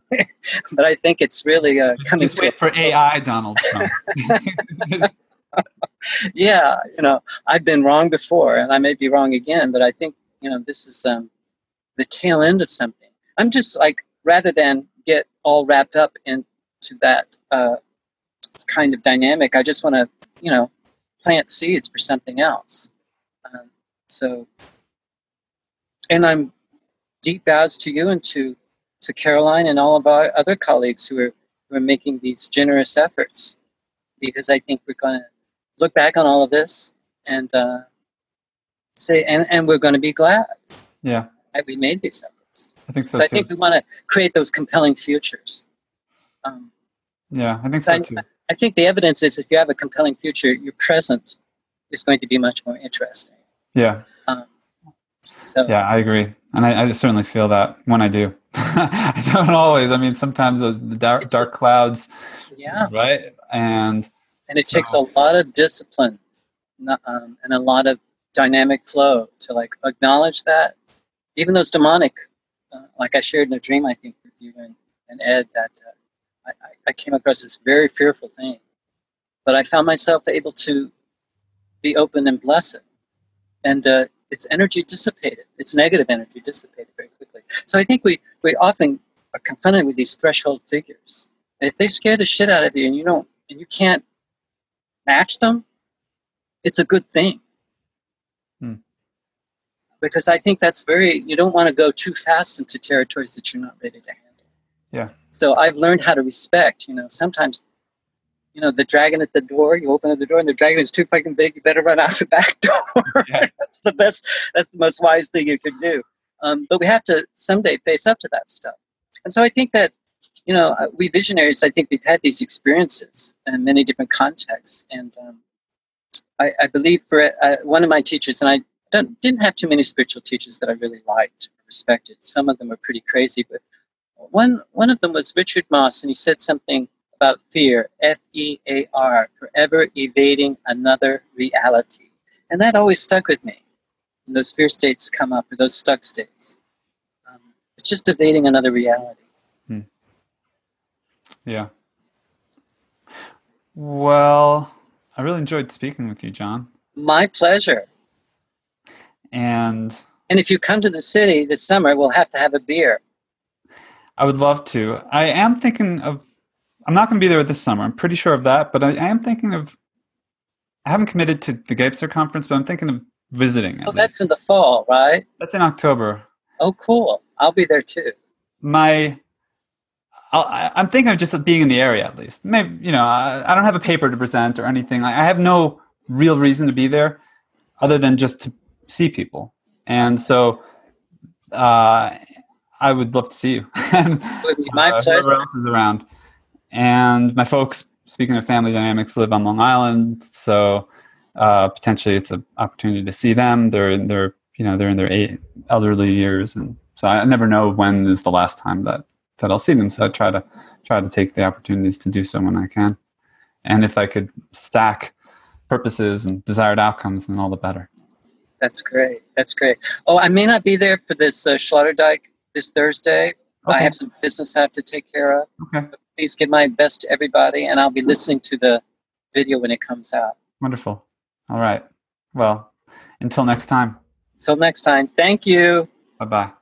Speaker 2: but I think it's really uh, coming.
Speaker 1: Just wait to for a- AI Donald Trump.
Speaker 2: Yeah, you know, I've been wrong before, and I may be wrong again. But I think, you know, this is um, the tail end of something. I'm just like, rather than get all wrapped up into that uh, kind of dynamic, I just want to, you know, plant seeds for something else. Um, so, and I'm deep bows to you and to, to Caroline and all of our other colleagues who are, who are making these generous efforts, because I think we're going to look back on all of this and uh, say, and, and we're going to be glad
Speaker 1: yeah.
Speaker 2: that we made these efforts.
Speaker 1: I think so,
Speaker 2: so I
Speaker 1: too.
Speaker 2: think we want to create those compelling futures. Um,
Speaker 1: yeah, I think so,
Speaker 2: I,
Speaker 1: too.
Speaker 2: I think the evidence is if you have a compelling future, your present is going to be much more interesting.
Speaker 1: Yeah.
Speaker 2: Um, so
Speaker 1: yeah, I agree. And I, I certainly feel that when I do. I don't always. I mean, sometimes the the dark,
Speaker 2: It's a,
Speaker 1: dark clouds,
Speaker 2: yeah,
Speaker 1: right? And
Speaker 2: and it
Speaker 1: so,
Speaker 2: takes a lot of discipline, no- um, and a lot of dynamic flow to like acknowledge that. Even those demonic, uh, like I shared in a dream, I think with you and, and Ed, that uh, I, I came across this very fearful thing, but I found myself able to be open and bless it, and uh, its energy dissipated, its negative energy dissipated very quickly. So I think we we often are confronted with these threshold figures, and if they scare the shit out of you, and you don't, and you can't match them, it's a good thing.
Speaker 1: hmm,
Speaker 2: Because I think that's very, you don't want to go too fast into territories that you're not ready to handle.
Speaker 1: yeah,
Speaker 2: So I've learned how to respect, you know, sometimes, you know, the dragon at the door, you open the door and the dragon is too fucking big, you better run out the back door.
Speaker 1: yeah,
Speaker 2: That's the best, that's the most wise thing you could do. Um, but we have to someday face up to that stuff. And so I think that, you know, uh, we visionaries, I think we've had these experiences in many different contexts. And um, I, I believe for uh, one of my teachers, and I don't, didn't have too many spiritual teachers that I really liked or respected. Some of them were pretty crazy, but one one of them was Richard Moss, and he said something about fear, F E A R, forever evading another reality. And that always stuck with me. When those fear states come up, or those stuck states. Um, it's just evading another reality.
Speaker 1: hmm, yeah. Well, I really enjoyed speaking with you, John.
Speaker 2: My pleasure.
Speaker 1: And
Speaker 2: And if you come to the city this summer, we'll have to have a beer.
Speaker 1: I would love to. I am thinking of, I'm not going to be there this summer. I'm pretty sure of that, but I, I am thinking of, I haven't committed to the Gapester conference, but I'm thinking of visiting at
Speaker 2: Oh,
Speaker 1: least.
Speaker 2: that's in the fall, right?
Speaker 1: That's in October.
Speaker 2: Oh, cool. I'll be there too.
Speaker 1: My, I'll, I- I'm thinking of just being in the area at least. Maybe, you know, I, I don't have a paper to present or anything. I, I have no real reason to be there other than just to see people. And so, uh, I would love to see you. And
Speaker 2: It would be my
Speaker 1: uh,
Speaker 2: pleasure.
Speaker 1: whoever else is around. And my folks, speaking of family dynamics, live on Long Island, so uh, potentially it's an opportunity to see them. They're in their, you know, they're in their eight elderly years, and so I never know when is the last time that, that I'll see them. So I try to try to take the opportunities to do so when I can, and if I could stack purposes and desired outcomes, then all the better.
Speaker 2: That's great. That's great. Oh, I may not be there for this uh, Schlotterdijk this Thursday.
Speaker 1: Okay.
Speaker 2: I have some business I have to take care of.
Speaker 1: Okay.
Speaker 2: But please give my best to everybody, and I'll be listening to the video when it comes out.
Speaker 1: Wonderful. All right. Well, until next time.
Speaker 2: Until next time, thank you.
Speaker 1: Bye bye.